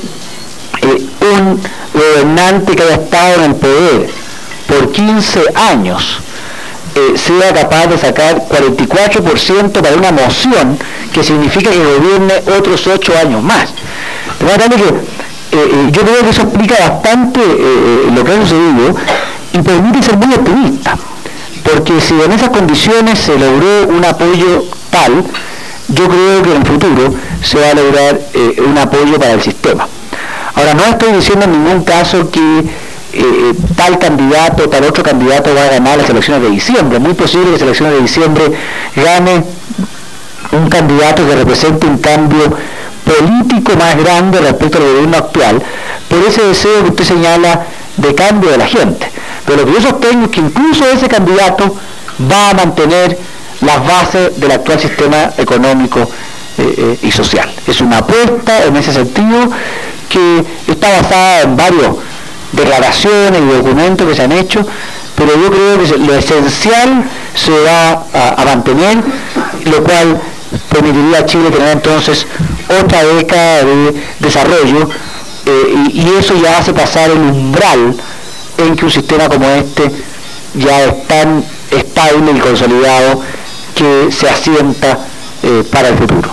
un gobernante que haya estado en el poder por 15 años sea capaz de sacar 44% para una moción que significa que gobierne otros 8 años más. De manera que yo creo que eso explica bastante lo que ha sucedido y permite ser muy optimista, porque si en esas condiciones se logró un apoyo tal, yo creo que en el futuro se va a lograr un apoyo para el sistema. Ahora, no estoy diciendo en ningún caso que tal candidato, tal otro candidato va a ganar las elecciones de diciembre. Es muy posible que las elecciones de diciembre gane un candidato que represente un cambio político más grande respecto al gobierno actual, por ese deseo que usted señala de cambio de la gente. Pero lo que yo sostengo es que incluso ese candidato va a mantener las bases del actual sistema económico y social. Es una apuesta en ese sentido que está basada en varias declaraciones y documentos que se han hecho, pero yo creo que lo esencial se va a mantener, lo cual permitiría a Chile tener entonces otra década de desarrollo, y eso ya hace pasar el umbral en que un sistema como este ya es tan estable y consolidado que se asienta para el futuro.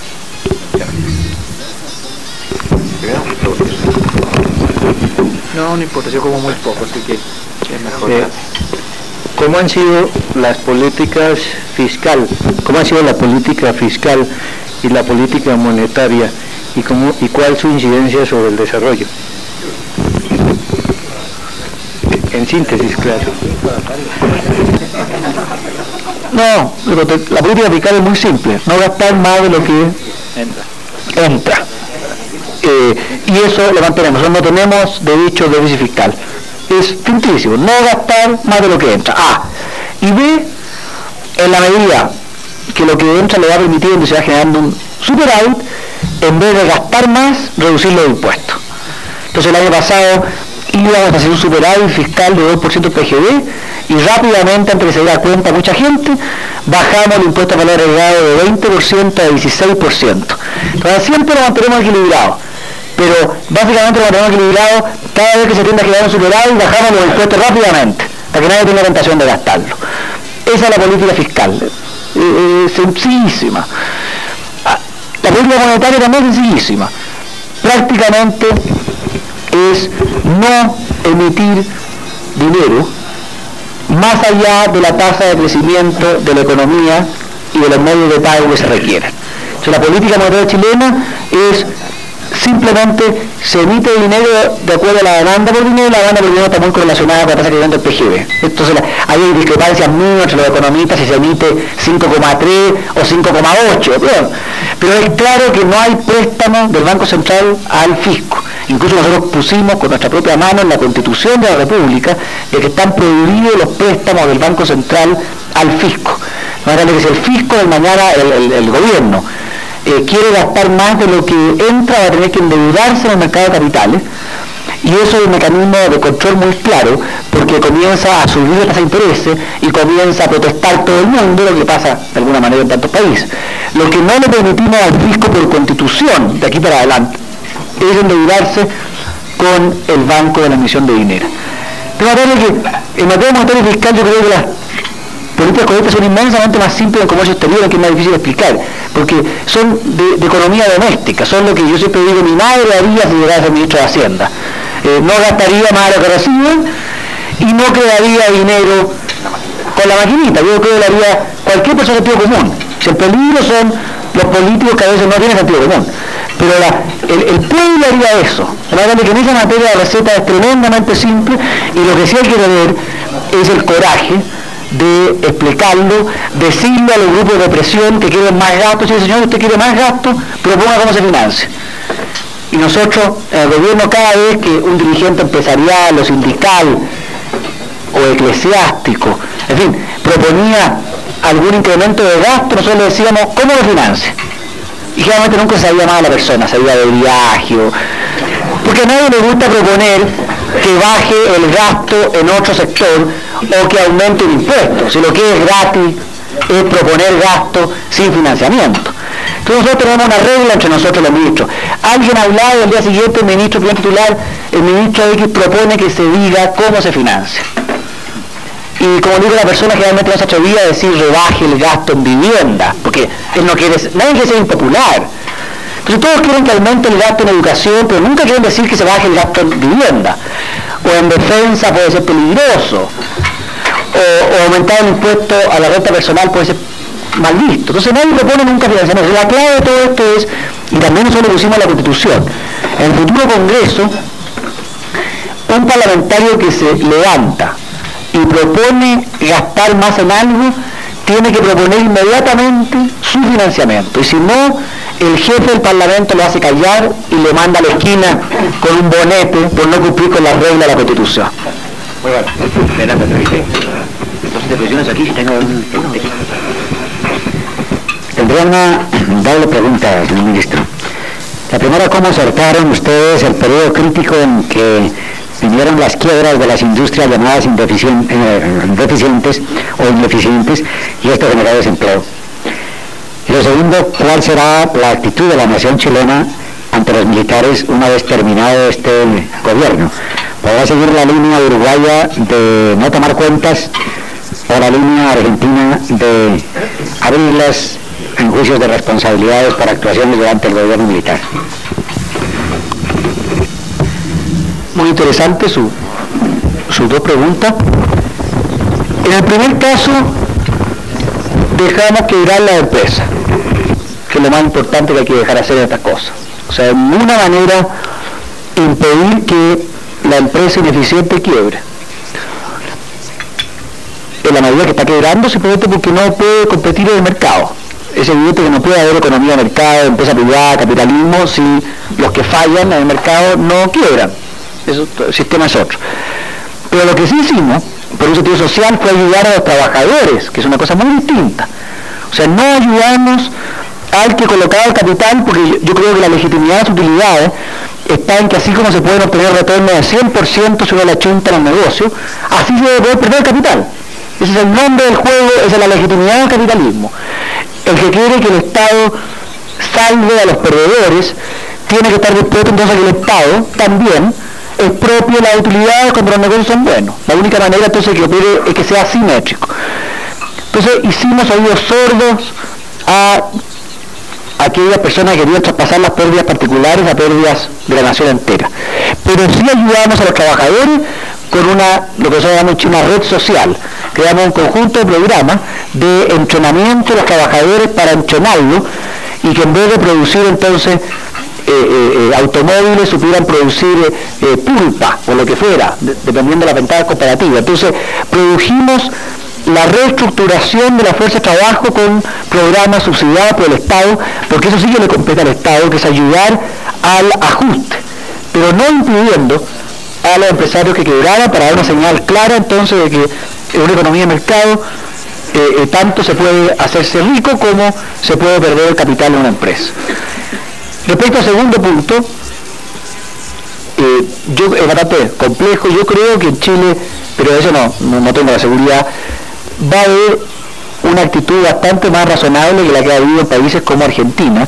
No importa, yo como muy poco, así que es mejor. ¿Cómo han sido las políticas fiscal? ¿Cómo ha sido la política fiscal y la política monetaria? ¿Y cuál es su incidencia sobre el desarrollo? En síntesis, claro. No, la política fiscal es muy simple, no gastar más de lo que entra. Y eso lo mantenemos, no tenemos de dicho déficit fiscal. Es fintísimo, no gastar más de lo que entra. A. Y B, en la medida que lo que entra le va permitiendo y se va generando superávit, en vez de gastar más, reducir los impuestos. Entonces el año pasado íbamos a hacer un superávit fiscal de 2% PGB y rápidamente, antes de se diera cuenta mucha gente, bajamos el impuesto al valor agregado de 20% a 16%. Entonces siempre lo mantenemos equilibrado, pero básicamente lo mantenemos equilibrado cada vez que se tiende a generar un superávit, bajamos los impuestos rápidamente, para que nadie tenga tentación de gastarlo. Esa es la política fiscal, sencillísima. La política monetaria también es sencillísima. Prácticamente es no emitir dinero más allá de la tasa de crecimiento de la economía y de los medios de pago que se requieran. Entonces, la política monetaria chilena es simplemente se emite dinero de acuerdo a la demanda por dinero, y la demanda por dinero está muy correlacionada con la tasa de crecimiento del PGB. Entonces hay discrepancias mínimas entre los economistas si se emite 5,3 o 5,8, pero es claro que no hay préstamo del Banco Central al fisco. Incluso nosotros pusimos con nuestra propia mano en la Constitución de la República de que están prohibidos los préstamos del Banco Central al fisco. De manera que si el fisco del mañana, el gobierno, quiere gastar más de lo que entra, va a tener que endeudarse en el mercado de capitales, y eso es un mecanismo de control muy claro, porque comienza a subir la tasa de interés y comienza a protestar todo el mundo, lo que pasa de alguna manera en tantos países. Lo que no le permitimos al fisco por Constitución, de aquí para adelante, es endeudarse con el banco de la emisión de dinero. De manera que en materia monetaria y fiscal yo creo que las políticas correctas son inmensamente más simples en comercio exterior, que es más difícil de explicar, porque son de economía doméstica, son lo que yo siempre digo mi madre haría si llegara a ser ministro de Hacienda. No gastaría más de lo que recibe y no crearía dinero con la maquinita. Yo creo que lo haría cualquier persona de sentido común. Si el peligro son los políticos que a veces no tienen sentido común, pero el pueblo haría eso. La verdad es que en esa materia la receta es tremendamente simple, y lo que sí hay que tener es el coraje de explicarlo, decirle a los grupos de presión que quieren más gasto. Si el señor usted quiere más gasto, proponga cómo se financia. Y nosotros, el gobierno, cada vez que un dirigente empresarial o sindical o eclesiástico, en fin, proponía algún incremento de gasto, nosotros le decíamos cómo lo financia. Y generalmente nunca se sabía más a la persona, se sabía de viaje, porque a nadie le gusta proponer que baje el gasto en otro sector o que aumente un impuesto. Si lo que es gratis es proponer gasto sin financiamiento. Entonces nosotros tenemos una regla entre nosotros los ministros. Alguien hablaba y al día siguiente el ministro primer titular, el ministro X propone que se diga cómo se financia. Y como digo, la persona generalmente no se atrevía a decir rebaje el gasto en vivienda, porque él no quiere, nadie quiere ser impopular. Entonces todos quieren que aumente el gasto en educación, pero nunca quieren decir que se baje el gasto en vivienda. O en defensa puede ser peligroso. O aumentar el impuesto a la renta personal puede ser mal visto. Entonces nadie propone nunca financiamiento. La clave de todo esto es, y también nosotros lo pusimos en la Constitución, en el futuro Congreso, un parlamentario que se levanta y propone gastar más en algo, tiene que proponer inmediatamente su financiamiento. Y si no, el jefe del Parlamento lo hace callar y le manda a la esquina con un bonete por no cumplir con las reglas de la Constitución. Muy bueno. Entonces, presiones aquí, tengo un... Tendría una doble pregunta, señor ministro. La primera, ¿cómo acertaron ustedes el periodo crítico en que vinieron las quiebras de las industrias llamadas deficientes o ineficientes, y esto generó desempleo? Y lo segundo, ¿cuál será la actitud de la nación chilena ante los militares una vez terminado este gobierno? ¿Podrá seguir la línea uruguaya de no tomar cuentas o la línea argentina de abrirlas en juicios de responsabilidades por actuaciones durante el gobierno militar? Muy interesante sus dos preguntas. En el primer caso, dejamos quebrar la empresa, que es lo más importante que hay que dejar hacer estas cosas. O sea, de ninguna manera impedir que la empresa ineficiente quiebre. En la medida que está quebrando, simplemente porque no puede competir en el mercado. Es evidente que no puede haber economía de mercado, empresa privada, capitalismo, si los que fallan en el mercado no quiebran. Eso, el sistema es otro. Pero lo que sí hicimos, por un sentido social, fue ayudar a los trabajadores, que es una cosa muy distinta. O sea, no ayudamos al que colocaba el capital, porque yo creo que la legitimidad de las utilidades está en que así como se pueden obtener retornos de 100% sobre la chunta en el negocio, así se debe poder perder el capital. Ese es el nombre del juego, esa es la legitimidad del capitalismo. El que quiere que el Estado salve a los perdedores tiene que estar dispuesto entonces a que el Estado también expropie las utilidades cuando los negocios son buenos. La única manera entonces que opere es que sea asimétrico. Entonces hicimos oídos sordos a aquellas personas que querían traspasar las pérdidas particulares a pérdidas de la nación entera. Pero sí ayudamos a los trabajadores con lo que se llama una red social. Creamos un conjunto de programas de entrenamiento de los trabajadores para entrenarlos y que en vez de producir entonces automóviles supieran producir pulpa o lo que fuera, dependiendo de la ventaja comparativa. Entonces produjimos la reestructuración de la fuerza de trabajo con programas subsidiados por el Estado, porque eso sí que le compete al Estado, que es ayudar al ajuste, pero no impidiendo a los empresarios que quebraran, para dar una señal clara entonces de que en una economía de mercado tanto se puede hacerse rico como se puede perder el capital en una empresa. Respecto al segundo punto, es bastante complejo. Yo creo que en Chile, pero eso no tengo la seguridad, va a haber una actitud bastante más razonable que la que ha habido en países como Argentina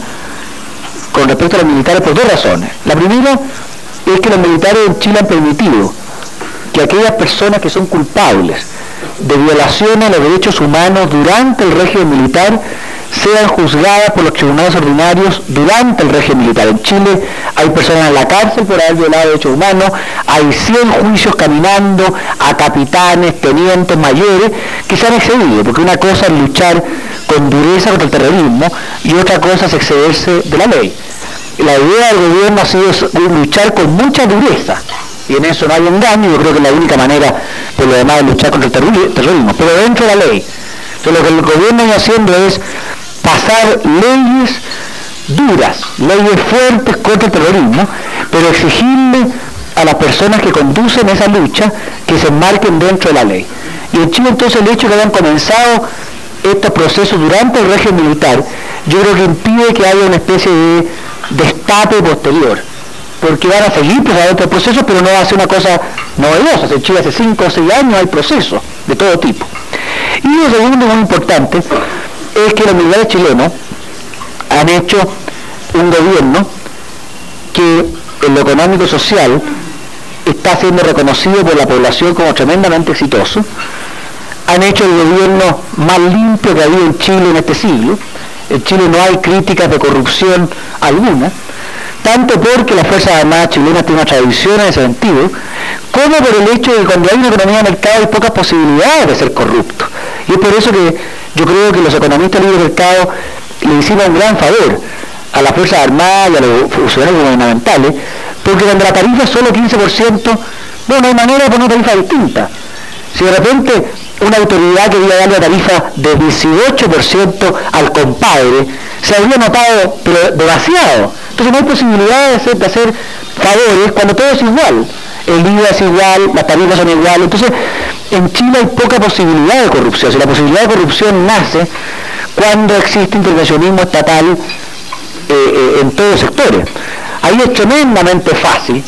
con respecto a los militares por dos razones. La primera es que los militares en Chile han permitido que aquellas personas que son culpables de violaciones a los derechos humanos durante el régimen militar sean juzgadas por los tribunales ordinarios durante el régimen militar. En Chile hay personas en la cárcel por haber violado derechos humanos, hay 100 juicios caminando a capitanes, tenientes, mayores que se han excedido, porque una cosa es luchar con dureza contra el terrorismo y otra cosa es excederse de la ley. La idea del gobierno ha sido luchar con mucha dureza, y en eso no hay engaño. Yo creo que es la única manera, por lo demás, de luchar contra el terrorismo, pero dentro de la ley. Entonces lo que el gobierno está haciendo es pasar leyes duras, leyes fuertes contra el terrorismo, pero exigirle a las personas que conducen esa lucha que se enmarquen dentro de la ley. Y en Chile entonces el hecho de que hayan comenzado estos procesos durante el régimen militar, yo creo que impide que haya una especie de destape posterior, porque van a seguir estos procesos, pero no va a ser una cosa novedosa. En Chile hace 5 o 6 años hay procesos de todo tipo. Y lo segundo muy importante es que los militares chilenos han hecho un gobierno que en lo económico y social está siendo reconocido por la población como tremendamente exitoso. Han hecho el gobierno más limpio que ha habido en Chile en este siglo. En Chile no hay críticas de corrupción alguna, tanto porque las Fuerzas Armadas chilenas tienen una tradición en ese sentido, como por el hecho de que cuando hay una economía de mercado hay pocas posibilidades de ser corrupto. Y es por eso que yo creo que los economistas libres de mercado le hicieron un gran favor a las Fuerzas Armadas y a los funcionarios gubernamentales, porque cuando la tarifa es solo 15%, no hay manera de poner una tarifa distinta. Si de repente una autoridad quería darle una tarifa de 18% al compadre, se habría notado pero demasiado. Entonces no hay posibilidad de hacer favores cuando todo es igual. El IVA es igual, las tarifas son iguales. Entonces en Chile hay poca posibilidad de corrupción. Si la posibilidad de corrupción nace cuando existe intervencionismo estatal en todos los sectores. Ahí es tremendamente fácil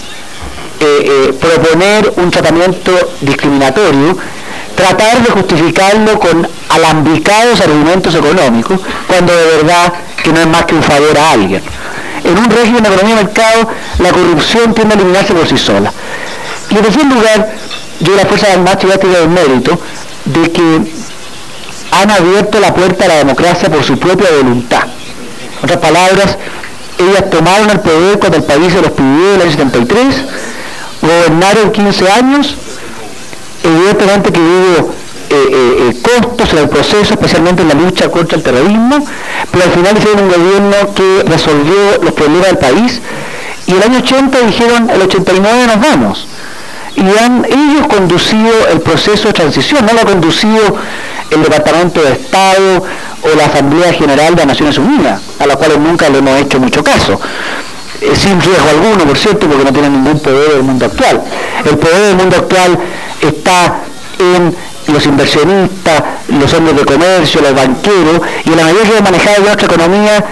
proponer un tratamiento discriminatorio, tratar de justificarlo con alambicados argumentos económicos, cuando de verdad que no es más que un favor a alguien. En un régimen de economía de mercado, la corrupción tiende a eliminarse por sí sola. Y en tercer lugar, yo las Fuerzas Armadas ya tengo el mérito de que han abierto la puerta a la democracia por su propia voluntad. En otras palabras, ellas tomaron el poder cuando el país se los pidió en el año 73, gobernaron 15 años, evidentemente que hubo costos en el proceso, especialmente en la lucha contra el terrorismo, pero al final hicieron un gobierno que resolvió los problemas del país, y el año 80 dijeron, el 89 nos vamos. Y han ellos conducido el proceso de transición, no lo ha conducido el Departamento de Estado o la Asamblea General de las Naciones Unidas, a la cual nunca le hemos hecho mucho caso. Sin riesgo alguno, por cierto, porque no tienen ningún poder del mundo actual. El poder del mundo actual está en los inversionistas, los hombres de comercio, los banqueros, y en la medida que hemos manejado nuestra economía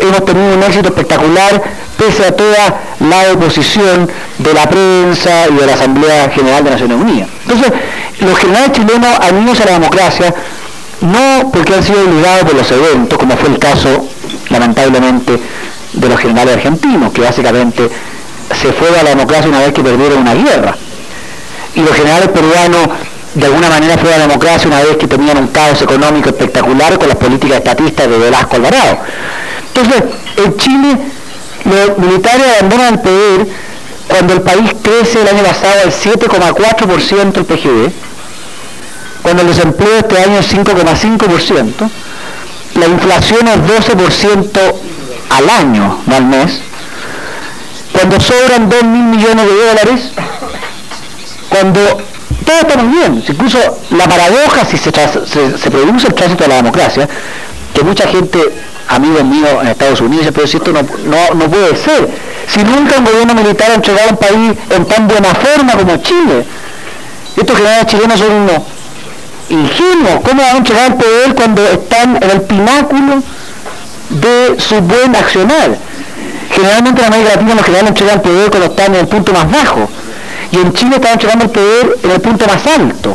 hemos tenido un éxito espectacular pese a toda la oposición de la prensa y de la Asamblea General de Naciones Unidas. Entonces, los generales chilenos han ido a la democracia no porque han sido obligados por los eventos, como fue el caso, lamentablemente, de los generales argentinos, que básicamente se fue a la democracia una vez que perdieron una guerra. Y los generales peruanos, de alguna manera, fueron a la democracia una vez que tenían un caos económico espectacular con las políticas estatistas de Velasco Alvarado. Entonces, en Chile, los militares abandonan el poder cuando el país crece el año pasado al 7,4% el PGB, cuando el desempleo este año es 5,5%, la inflación es 12% al año, no al mes, cuando sobran 2.000 millones de dólares, cuando todo está muy bien. Incluso la paradoja, si se produce el tránsito a la democracia, que mucha gente, amigos míos en Estados Unidos, dice, pero si esto no puede ser, si nunca un gobierno militar ha entregado un país en tan buena forma como Chile. Estos generales chilenos son unos ingenuos. ¿Cómo van a entregar el poder cuando están en el pináculo de su buen accionar? Generalmente en América Latina los generales entregan el poder cuando están en el punto más bajo, y en Chile están entregando el poder en el punto más alto,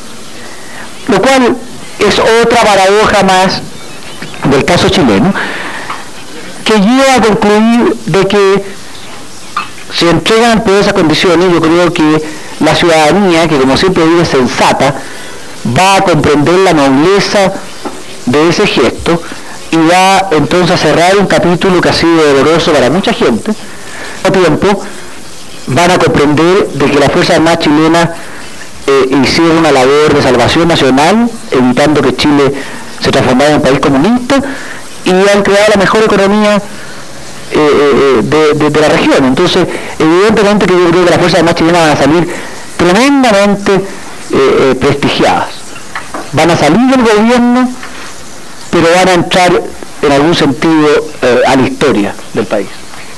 lo cual es otra paradoja más del caso chileno, que lleva a concluir de que si entregan el poder esas condiciones, yo creo que la ciudadanía, que como siempre vive sensata, va a comprender la nobleza de ese gesto y va entonces a cerrar un capítulo que ha sido doloroso para mucha gente. Al tiempo van a comprender de que las Fuerzas Armadas chilenas hicieron una labor de salvación nacional, evitando que Chile se transformara en un país comunista, y han creado la mejor economía de la región. Entonces, evidentemente que yo creo que las Fuerzas Armadas chilenas van a salir tremendamente prestigiadas. Van a salir del gobierno, pero van a entrar en algún sentido a la historia del país.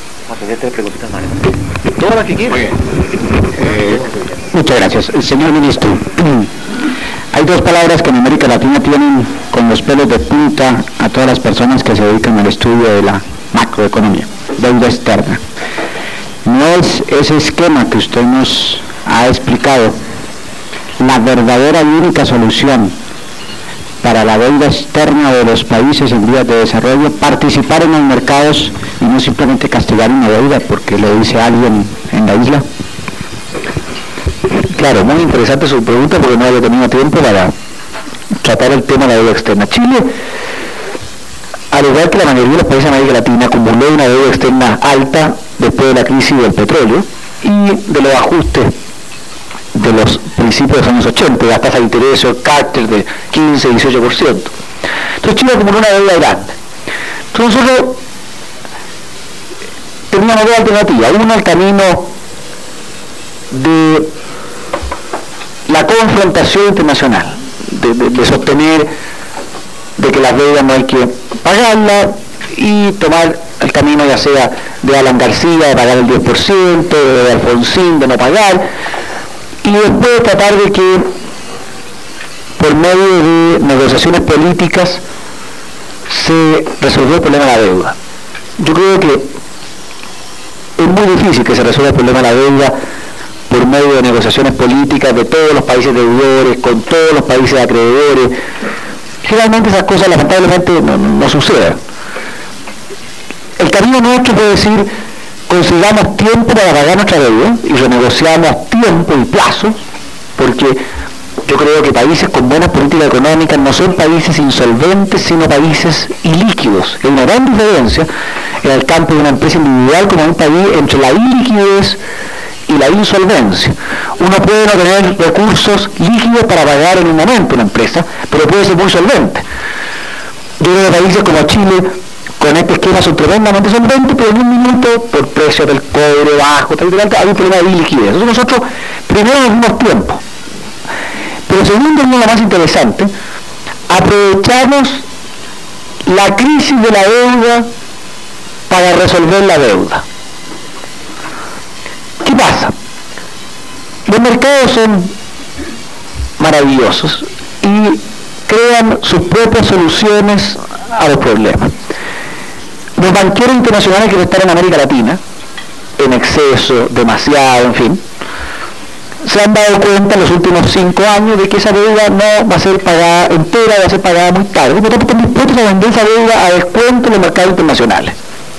Todas las que quieran. Muchas gracias. Señor ministro, hay dos palabras que en América Latina tienen con los pelos de punta a todas las personas que se dedican al estudio de la macroeconomía: deuda externa. ¿No es ese esquema que usted nos ha explicado la verdadera y única solución para la deuda externa de los países en vías de desarrollo? Participar en los mercados y no simplemente castigar una deuda porque lo dice alguien en la isla. Claro, muy interesante su pregunta, porque no había tenido tiempo para tratar el tema de la deuda externa. Chile, al igual que la mayoría de los países de América Latina, acumuló una deuda externa alta después de la crisis del petróleo y de los ajustes de los principios de los años 80, las tasas de interés o Carter de 15-18%. Entonces Chile acumuló una deuda grande. Entonces nosotros teníamos dos alternativas. Una, el camino de la confrontación internacional, de sostener de que las deudas no hay que pagarlas, y tomar el camino ya sea de Alan García de pagar el 10%, de Alfonsín de no pagar, y después tratar de que por medio de negociaciones políticas se resolvió el problema de la deuda. Yo creo que es muy difícil que se resuelva el problema de la deuda por medio de negociaciones políticas de todos los países deudores, con todos los países acreedores. Generalmente esas cosas lamentablemente no suceden. El camino nuestro puede decir: consigamos tiempo para pagar nuestra deuda y renegociamos tiempo y plazos, porque yo creo que países con buenas políticas económicas no son países insolventes, sino países ilíquidos. Hay una gran diferencia en el campo de una empresa individual como un país entre la iliquidez y la insolvencia. Uno puede no tener recursos líquidos para pagar en un momento una empresa, pero puede ser muy solvente. Yo creo que países como Chile, con este esquema, son tremendamente solventes, pero en un minuto, por precio del cobre bajo, hay un problema de iliquidez. Entonces nosotros primero nos dimos tiempo. Pero segundo, y lo más interesante, aprovechamos la crisis de la deuda para resolver la deuda. ¿Qué pasa? Los mercados son maravillosos y crean sus propias soluciones a los problemas. Los banqueros internacionales que están en América Latina, en exceso, demasiado, en fin, se han dado cuenta en los últimos 5 años de que esa deuda no va a ser pagada entera, va a ser pagada muy tarde, y por lo tanto están dispuestos a vender esa deuda a descuento en los mercados internacionales.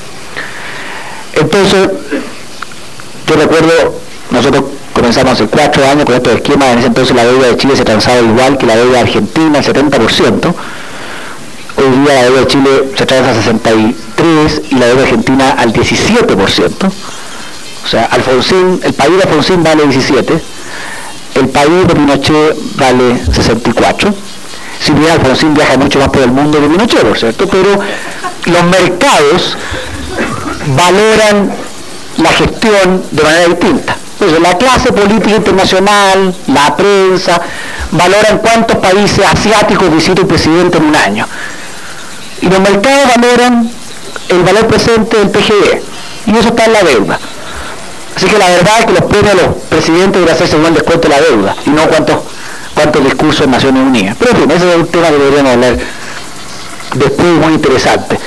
Entonces, yo recuerdo, nosotros comenzamos hace 4 años con estos esquemas. En ese entonces la deuda de Chile se transaba igual que la deuda de Argentina, el 70%. Hoy día la deuda de Chile se transa al 63% y la deuda de Argentina al 17%. O sea, Alfonsín, el país de Alfonsín vale 17%, el país de Pinochet vale 64%. Si bien Alfonsín viaja mucho más por el mundo que Pinochet, por cierto, pero los mercados valoran la gestión de manera distinta. Entonces, la clase política internacional, la prensa, valoran cuántos países asiáticos visita el presidente en un año. Y los mercados valoran el valor presente del PGB. Y eso está en la deuda. Así que la verdad es que los premios a los presidentes deberían hacerse un buen descuento de la deuda, y no cuántos discursos en Naciones Unidas. Pero en fin, ese es un tema que deberíamos hablar después, muy interesante.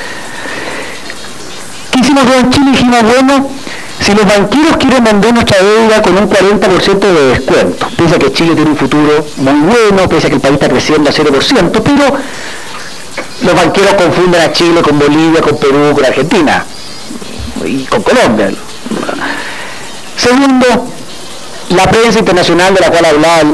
¿Qué hicimos en Chile? Dijimos, bueno, si los banqueros quieren vender nuestra deuda con un 40% de descuento, piensa que Chile tiene un futuro muy bueno, piensa que el país está creciendo a 0%, pero los banqueros confunden a Chile con Bolivia, con Perú, con Argentina y con Colombia. Segundo, la prensa internacional de la cual hablaba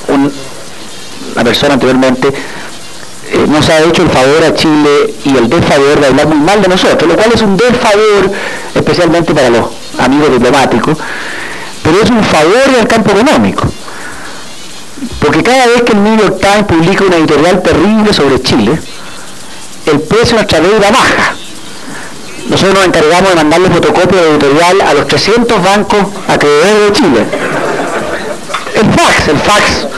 una persona anteriormente, nos ha hecho el favor a Chile y el desfavor de hablar muy mal de nosotros, lo cual es un desfavor especialmente para los amigos diplomáticos, pero es un favor en el campo económico, porque cada vez que el New York Times publica una editorial terrible sobre Chile, el precio de nuestra deuda baja. Nosotros nos encargamos de mandarle fotocopia de editorial a los 300 bancos acreedores de Chile. El fax.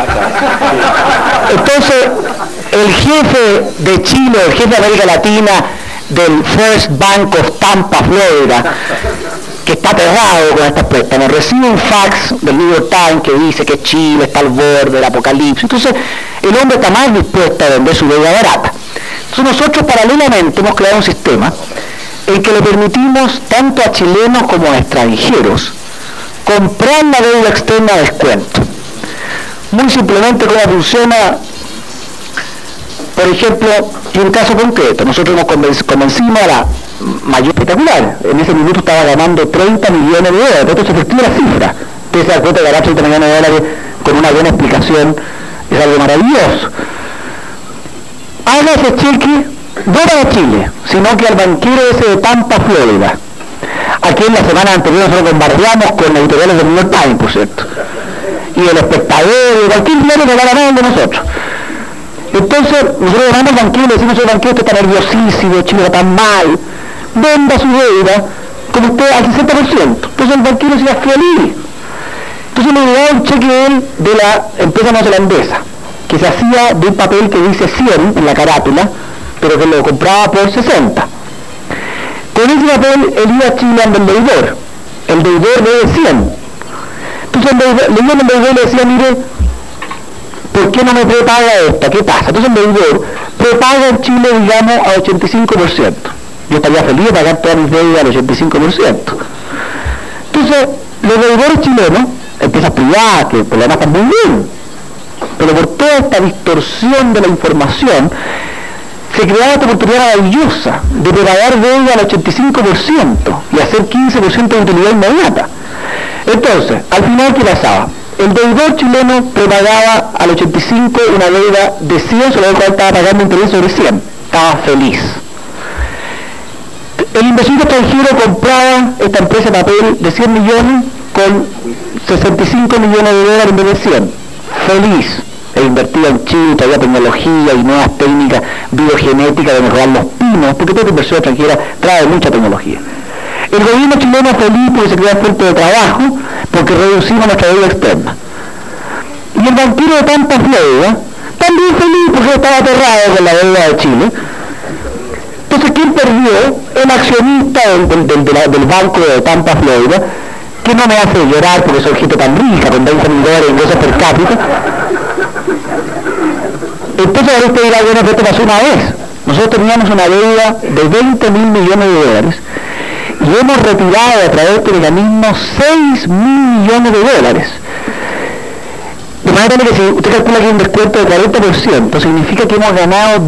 Entonces, el jefe de Chile, el jefe de América Latina del First Bank of Tampa, Florida, que está aterrado con estas préstamos, recibe un fax del New York Times que dice que Chile está al borde del apocalipsis. Entonces, el hombre está más dispuesto a vender su deuda barata. Entonces, nosotros paralelamente hemos creado un sistema en que le permitimos tanto a chilenos como a extranjeros comprar la deuda externa a descuento. Muy simplemente, ¿cómo funciona? Por ejemplo, en un caso concreto, nosotros nos convencimos a la mayor espectacular. En ese minuto estaba ganando 30 millones de dólares, por esto se efectúa la cifra. Usted se da cuenta de ganar 30 millones de dólares con una buena explicación, es algo maravilloso. Haga ese cheque, no para Chile, sino que al banquero ese de Tampa, Florida. Aquí en la semana anterior nosotros bombardeamos con editoriales del New York Times, por cierto. Y el Espectador, y cualquier diario que va a ganar de nosotros. Entonces, nosotros llamamos al banquero y le decimos al banquero, usted está nerviosísimo, Chile está tan mal, venda su deuda como usted al 60%. Entonces el banquero se iba feliz. Entonces le llegaba un cheque de él de la empresa neozelandesa, que se hacía de un papel que dice 100 en la carátula, pero que lo compraba por 60. Con ese papel él iba a Chile al deudor. El deudor debe 100. Entonces el deudor le decía, mire, ¿por qué no me prepaga esta? ¿Qué pasa? Entonces el deudor prepaga en Chile, digamos, a 85%. Yo estaría feliz de pagar todas mis deudas al 85%. Entonces, los deudores chilenos, empresas privadas, que por lo demás están muy bien, pero por toda esta distorsión de la información, se creaba esta oportunidad maravillosa de prepagar deuda al 85% y hacer 15% de utilidad inmediata. Entonces, al final, ¿qué pasaba? El deudor chileno prepagaba al 85 una deuda de 100, sobre la cual estaba pagando interés sobre 100. Estaba feliz. El inversor extranjero compraba esta empresa de papel de 100 millones con 65 millones de dólares en vez de 100. Feliz. E invertía en Chile, todavía tecnología y nuevas técnicas biogenéticas de mejorar los pinos, porque toda inversión extranjera trae mucha tecnología. El gobierno chileno feliz porque se crea fuente de trabajo, porque reducimos nuestra deuda externa. Y el banquero de Tampa, Florida, también feliz porque estaba aterrado con la deuda de Chile. Entonces, ¿quién perdió? El accionista del banco de Tampa, Florida, que no me hace llorar porque soy gente tan rica, con 20 mil dólares de ingresos per cápita. Entonces ahora usted dirá, bueno, que esto pasó una vez. Nosotros teníamos una deuda de 20.000 millones de dólares y hemos retirado a través de mecanismos 6.000 millones de dólares. De manera que si usted calcula que hay un descuento de 40%, significa que hemos ganado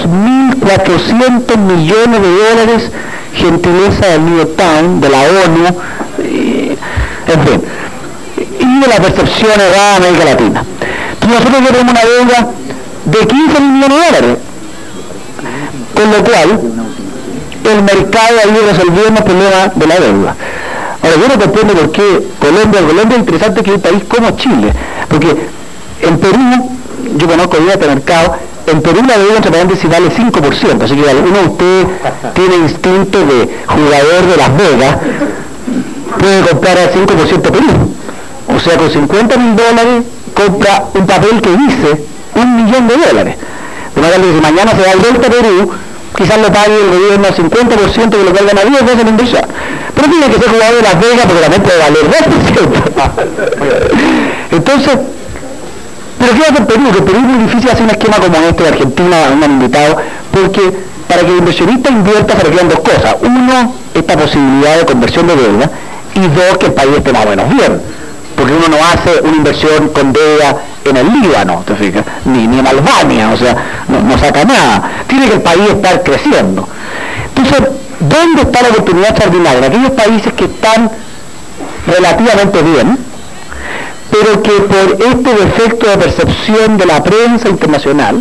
2.400 millones de dólares, gentileza del New York Times, de la ONU, en fin, y de la percepción errada de América Latina. Entonces nosotros ya tenemos una deuda de 15.000 millones de dólares, con lo cual el mercado ha ido resolviendo el problema de la deuda. Ahora, yo no comprendo por qué Colombia es interesante que un país como Chile, porque en Perú, yo conozco bien este mercado, en Perú la deuda entre paréntesis vale 5%, así que alguno de ustedes tiene instinto de jugador de Las Vegas, puede comprar al 5% Perú. O sea, con $50.000 compra un papel que dice $1.000.000. De manera que si mañana se da el vuelta a Perú, quizás lo pague el gobierno al 50% de lo que gana 10 veces la inversión. Pero tiene que ser jugador de Las Vegas porque también puede valer 10%. Entonces, pero ¿qué hace Perú? Que Perú es muy difícil hacer un esquema como este de Argentina, un invitado, porque para que el inversionista invierta se requieren dos cosas. Uno, esta posibilidad de conversión de deuda, y dos, que el país esté más o menos bien. Porque uno no hace una inversión con deuda en el Líbano, ¿te fijas? Ni en Albania, o sea, no saca nada. Tiene que el país estar creciendo. Entonces, ¿dónde está la oportunidad extraordinaria? En aquellos países que están relativamente bien, pero que por este defecto de percepción de la prensa internacional,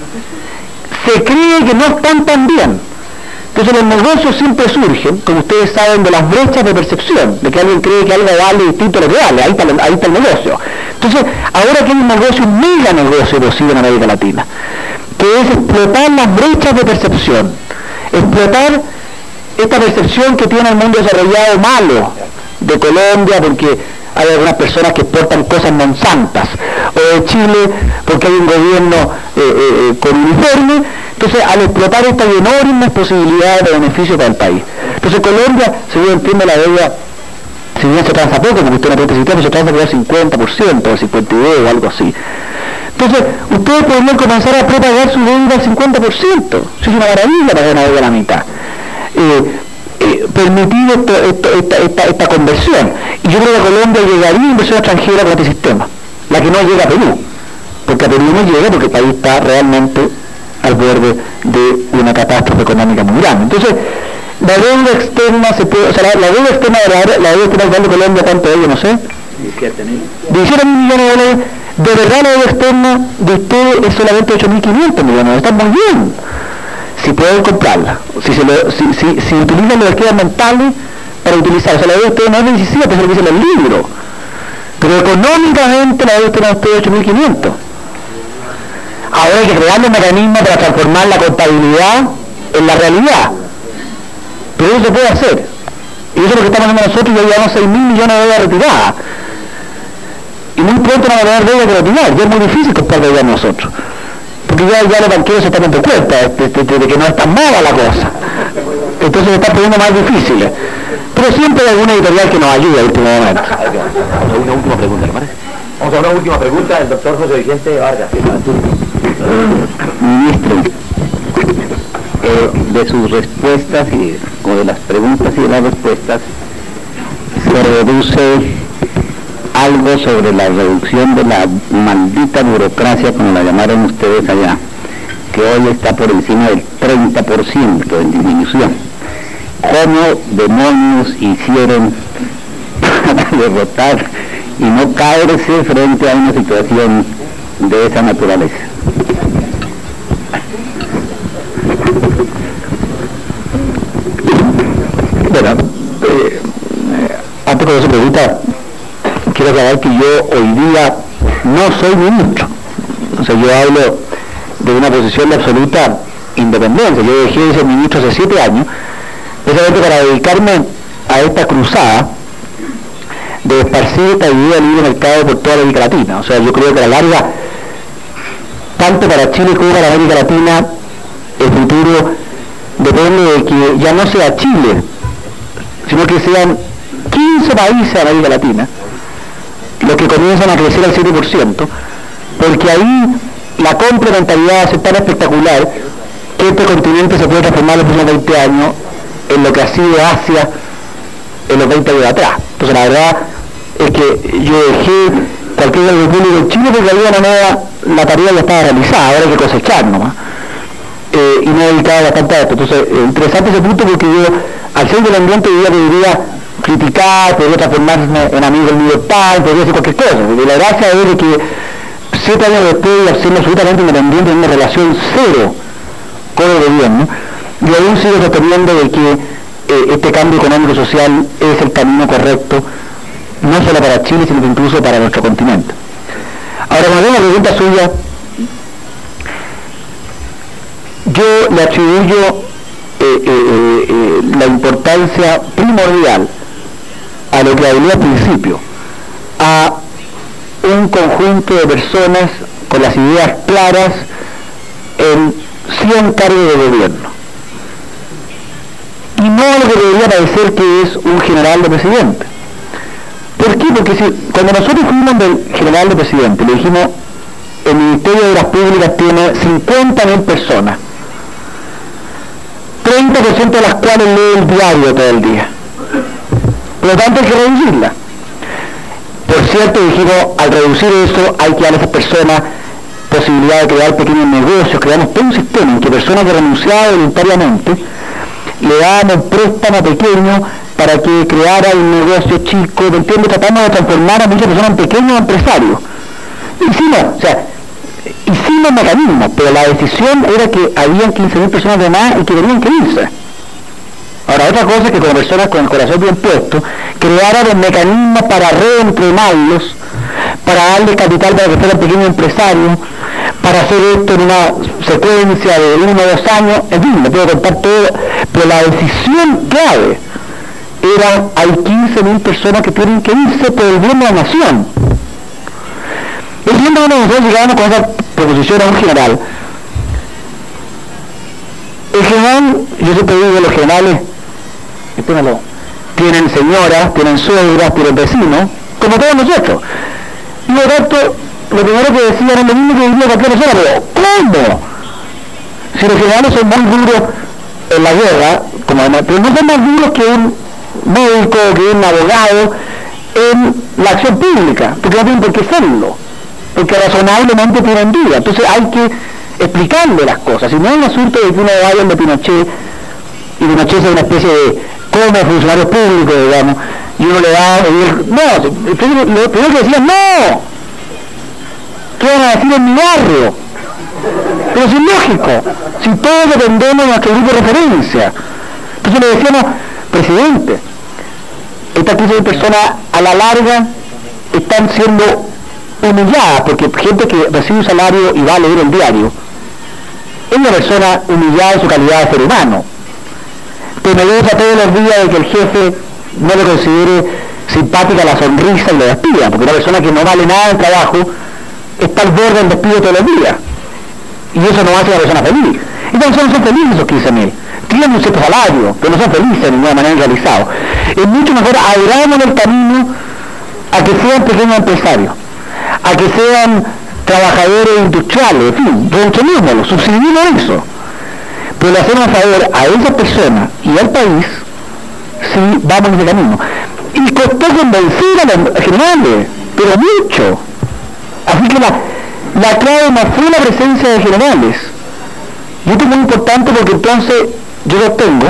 se cree que no están tan bien. Entonces los negocios siempre surgen, como ustedes saben, de las brechas de percepción, de que alguien cree que algo vale distinto a lo que vale, ahí está el negocio. Entonces, ahora que hay un negocio, un mega negocio posible en América Latina, que es explotar las brechas de percepción, explotar esta percepción que tiene el mundo desarrollado malo de Colombia, porque hay algunas personas que exportan cosas monsantas, o de Chile, porque hay un gobierno con uniforme. Entonces, al explotar esta hay enormes posibilidades de beneficio para el país. Entonces, Colombia, si yo entiendo la deuda, si bien se transa poco, porque usted no puede necesitar, se transa por el 50%, o el 52% o algo así. Entonces, ustedes podrían comenzar a prepagar su deuda al 50%. Eso es una maravilla para una deuda a la mitad. Permitir esta conversión. Y yo creo que a Colombia llegaría inversión extranjera con este sistema, la que no llega a Perú, porque a Perú no llega porque el país está realmente al borde de una catástrofe económica muy grande. Entonces, la deuda externa se puede, o sea, la deuda externa de Colombia, ¿cuánto es? Yo no sé. 17.000 millones de dólares. De verdad la deuda externa de ustedes es solamente 8.500 millones. Está muy bien. Si pueden comprarla, si utilizan los esquemas mentales para utilizar, o sea, la deuda externa no es 17, es lo que dice el libro, pero económicamente la deuda externa de ustedes es 8.500. Ahora hay que crear un mecanismo para transformar la contabilidad en la realidad, pero eso se puede hacer, y eso es lo que estamos haciendo nosotros. Ya llevamos 6.000 millones de deuda retirada, y muy pronto no va a haber deuda que retirar. Ya es muy difícil comprar deuda nosotros, porque ya los banqueros se están dando cuenta de que no es tan mala la cosa, entonces se está poniendo más difícil, pero siempre hay alguna editorial que nos ayuda en último momento. Una última pregunta, ¿le parece? Vamos a una última pregunta del doctor José Vicente Vargas. Ministro, de sus respuestas o de las preguntas y de las respuestas se reduce algo sobre la reducción de la maldita burocracia, como la llamaron ustedes allá, que hoy está por encima del 30% en disminución. ¿Cómo demonios hicieron para derrotar y no caerse frente a una situación de esa naturaleza? Bueno, antes de esa pregunta, quiero aclarar que yo hoy día no soy ministro. O sea, yo hablo de una posición de absoluta independencia. Yo dejé de ser ministro hace 7 años, precisamente para dedicarme a esta cruzada de esparcir esta idea de libre mercado por toda América Latina. O sea, yo creo que a la larga, tanto para Chile como para América Latina, el futuro depende de que ya no sea Chile, sino que sean 15 países de América Latina los que comienzan a crecer al 7%, porque ahí la complementariedad va a ser tan espectacular que este continente se puede transformar en los próximos 20 años en lo que ha sido Asia en los 20 años de atrás. Entonces la verdad es que yo dejé cualquier cargo público en Chile porque de alguna manera la tarea ya estaba realizada, ahora hay que cosechar nomás. Y no dedicaba bastante a esto. Entonces, interesante ese punto porque yo, al ser del ambiente, yo podría criticar, podría transformarme en amigo del New York Times, podría hacer cualquier cosa. Porque la gracia es de que 7 años después de ser absolutamente independiente en una relación cero con el gobierno, y aún sigo sosteniendo de que este cambio económico social es el camino correcto, no solo para Chile, sino incluso para nuestro continente. Ahora, cuando una pregunta suya, yo le atribuyo la importancia primordial a lo que hablé al principio, a un conjunto de personas con las ideas claras en 100 cargos de gobierno. Y no lo que debería parecer que es un general de presidente. ¿Por qué? Porque cuando nosotros fuimos del general de presidente, le dijimos, el Ministerio de Obras Públicas tiene 50.000 personas, 30% de las cuales lee el diario todo el día. Por lo tanto hay que reducirla. Por cierto, dijimos, al reducir eso hay que dar a esas personas posibilidad de crear pequeños negocios, creamos todo un sistema en que personas que renunciaban voluntariamente le daban un préstamo pequeño para que creara un negocio chico, ¿me entiendes? Tratamos de transformar a muchas personas en pequeños empresarios. Hicimos mecanismos, pero la decisión era que habían 15.000 personas de más y que tenían que irse. Ahora, otra cosa es que como personas con el corazón bien puesto, crearan mecanismos para reentrenarlos, para darles capital para que fueran pequeños empresarios, para hacer esto en una secuencia de 1 o 2 años, en fin, me puedo contar todo, pero la decisión clave era, hay 15.000 personas que tienen que irse por el bien de la nación. El bien de nosotros llegamos con esa proposición a un general. El general, yo siempre digo, los generales, tienen señoras, tienen suegras, tienen vecinos, como todos nosotros. Y por lo tanto, lo primero que decían es lo mismo que diría cualquier persona, pero ¿cómo? Si los generales son muy duros en la guerra, pero no son más duros que un médico, que un abogado en la acción pública, porque no tienen por qué serlo, porque razonablemente tienen duda. Entonces hay que explicarle las cosas, y no es un asunto de que uno vaya de Pinochet, y Pinochet es una especie de como funcionario público, digamos, y uno le da, lo primero que decían, no, ¿qué van a decir en mi barrio? Pero es ilógico, si todos dependemos de nuestro grupo de referencia. Entonces le decíamos, presidente, esta clase de personas a la larga están siendo humilladas, porque gente que recibe un salario y va a leer el diario, es una persona humillada en su calidad de ser humano. Temerosa todos los días de que el jefe no le considere simpática la sonrisa y lo despida, porque una persona que no vale nada en trabajo está al borde del despido todos los días. Y eso no hace a la persona feliz. Y entonces no son felices esos 15.000. Tienen un cierto salario, pero no son felices de ninguna manera realizados. Es mucho mejor abramos el camino a que sean pequeños empresarios, a que sean trabajadores industriales, en fin, reentrenémoslo, subsidiemos eso. Pero le hacemos saber a esas personas y al país si vamos en ese camino. Y costó convencer a los generales, pero mucho. Así que la clave no fue la presencia de generales. Y esto es muy importante porque entonces yo sostengo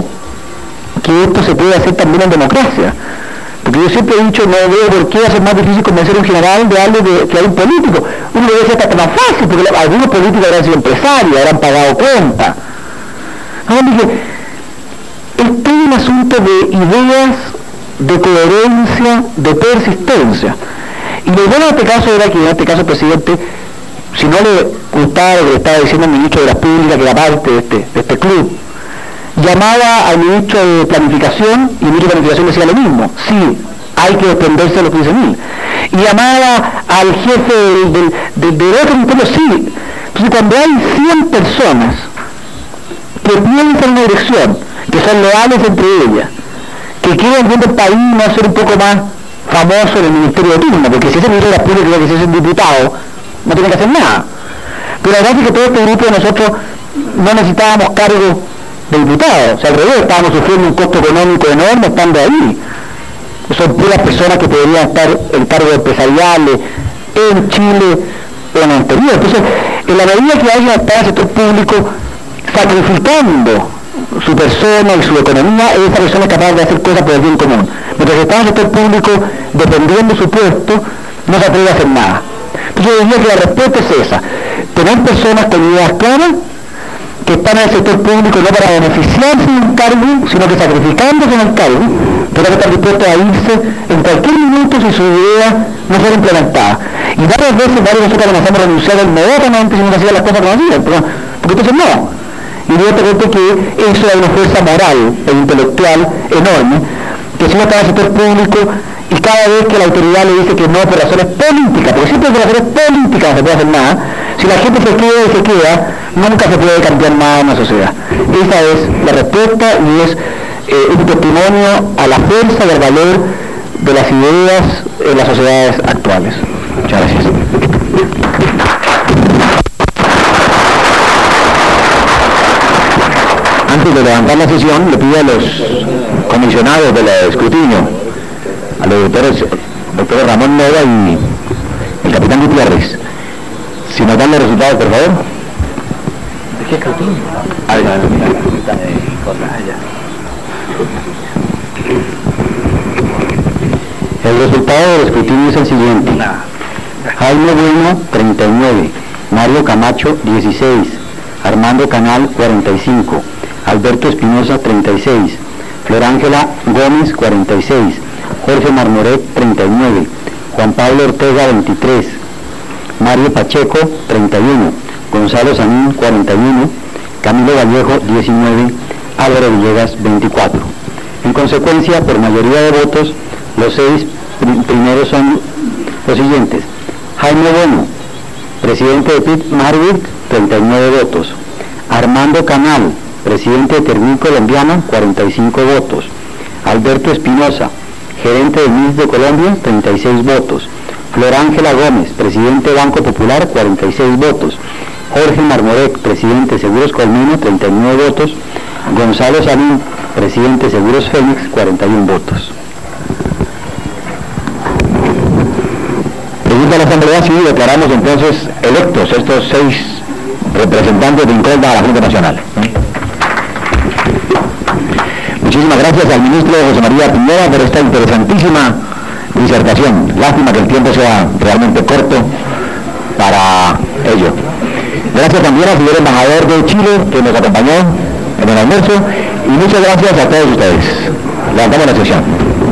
que esto se puede hacer también en democracia. Porque yo siempre he dicho, no veo por qué va a ser más difícil convencer a un general de algo que a un político. Uno lo ve hasta más fácil, porque algunos políticos habrán sido empresarios, habrán pagado cuenta. Ahora dije, es todo un asunto de ideas, de coherencia, de persistencia. Y lo bueno de este caso era que en este caso el presidente, si no le gustaba lo que le estaba diciendo el ministro de las Públicas, que era parte de este club, llamaba al ministro de Planificación y el ministro de Planificación decía lo mismo, sí, hay que desprenderse de los 15.000. Y llamaba al jefe del otro ministerio, sí. Entonces cuando hay 100 personas que piensan en una dirección, que son leales entre ellas, que quieren ver el país no ser un poco más famoso en el ministerio de turno, porque si ese ministro de las Públicas cree que si es un diputado, no tiene que hacer nada. Pero la verdad es que todo este grupo de nosotros no necesitábamos cargo de diputados, o sea, al revés, estábamos sufriendo un costo económico enorme estando ahí. Son puras personas que podrían estar en cargos empresariales en Chile o en el anterior. Entonces, en la medida que alguien está en el sector público sacrificando su persona y su economía, esa persona es capaz de hacer cosas por el bien común. Mientras que está en el sector público defendiendo su puesto, no se atreve a hacer nada. Entonces yo diría que la respuesta es esa: tener personas con ideas claras, que están en el sector público no para beneficiarse de un cargo, sino que sacrificándose en el cargo, pero que están dispuestos a irse en cualquier minuto si su idea no fuera implementada. Y varias veces nosotros amenazamos a renunciar inmediatamente si no se hacían las cosas conocidas, porque entonces no. Y yo te cuento que eso es una fuerza moral e intelectual enorme, que si uno está en el sector público y cada vez que la autoridad le dice que no por razones políticas, porque siempre por razones políticas no se puede hacer nada, si la gente se queda, nunca se puede cambiar nada en la sociedad. Esa es la respuesta y es un testimonio a la fuerza y al valor de las ideas en las sociedades actuales. Muchas gracias. Antes de levantar la sesión, le pido a los comisionados del escrutinio, a los doctores Ramón Nova y el capitán Gutiérrez, si nos dan los resultados, por favor. ¿De qué escrutinio? El resultado del escrutinio es el siguiente: Jaime Bueno, 39, Mario Camacho, 16, Armando Canal, 45, Alberto Espinosa, 36, Flor Ángela Gómez, 46, Jorge Marmoret, 39, Juan Pablo Ortega, 23, Mario Pacheco, 31, Gonzalo Sanín, 41, Camilo Vallejo, 19, Álvaro Villegas, 24. En consecuencia, por mayoría de votos, los 6 primeros son los siguientes: Jaime Bueno, presidente de PIT Marwick, 39 votos. Armando Canal, presidente de Termín Colombiano, 45 votos. Alberto Espinosa, gerente de MIS de Colombia, 36 votos. Flor Ángela Gómez, presidente de Banco Popular, 46 votos. Jorge Marmoret, presidente de Seguros Colmena, 39 votos. Gonzalo Sanín, presidente de Seguros Fénix, 41 votos. Pregunta a la Asamblea si declaramos entonces electos estos 6 representantes de INCOLDA a la Junta Nacional. Muchísimas gracias al ministro José María Piñera por esta interesantísima disertación. Lástima que el tiempo sea realmente corto para ello. Gracias también al señor embajador de Chile que nos acompañó en el almuerzo y muchas gracias a todos ustedes. Levantamos la sesión.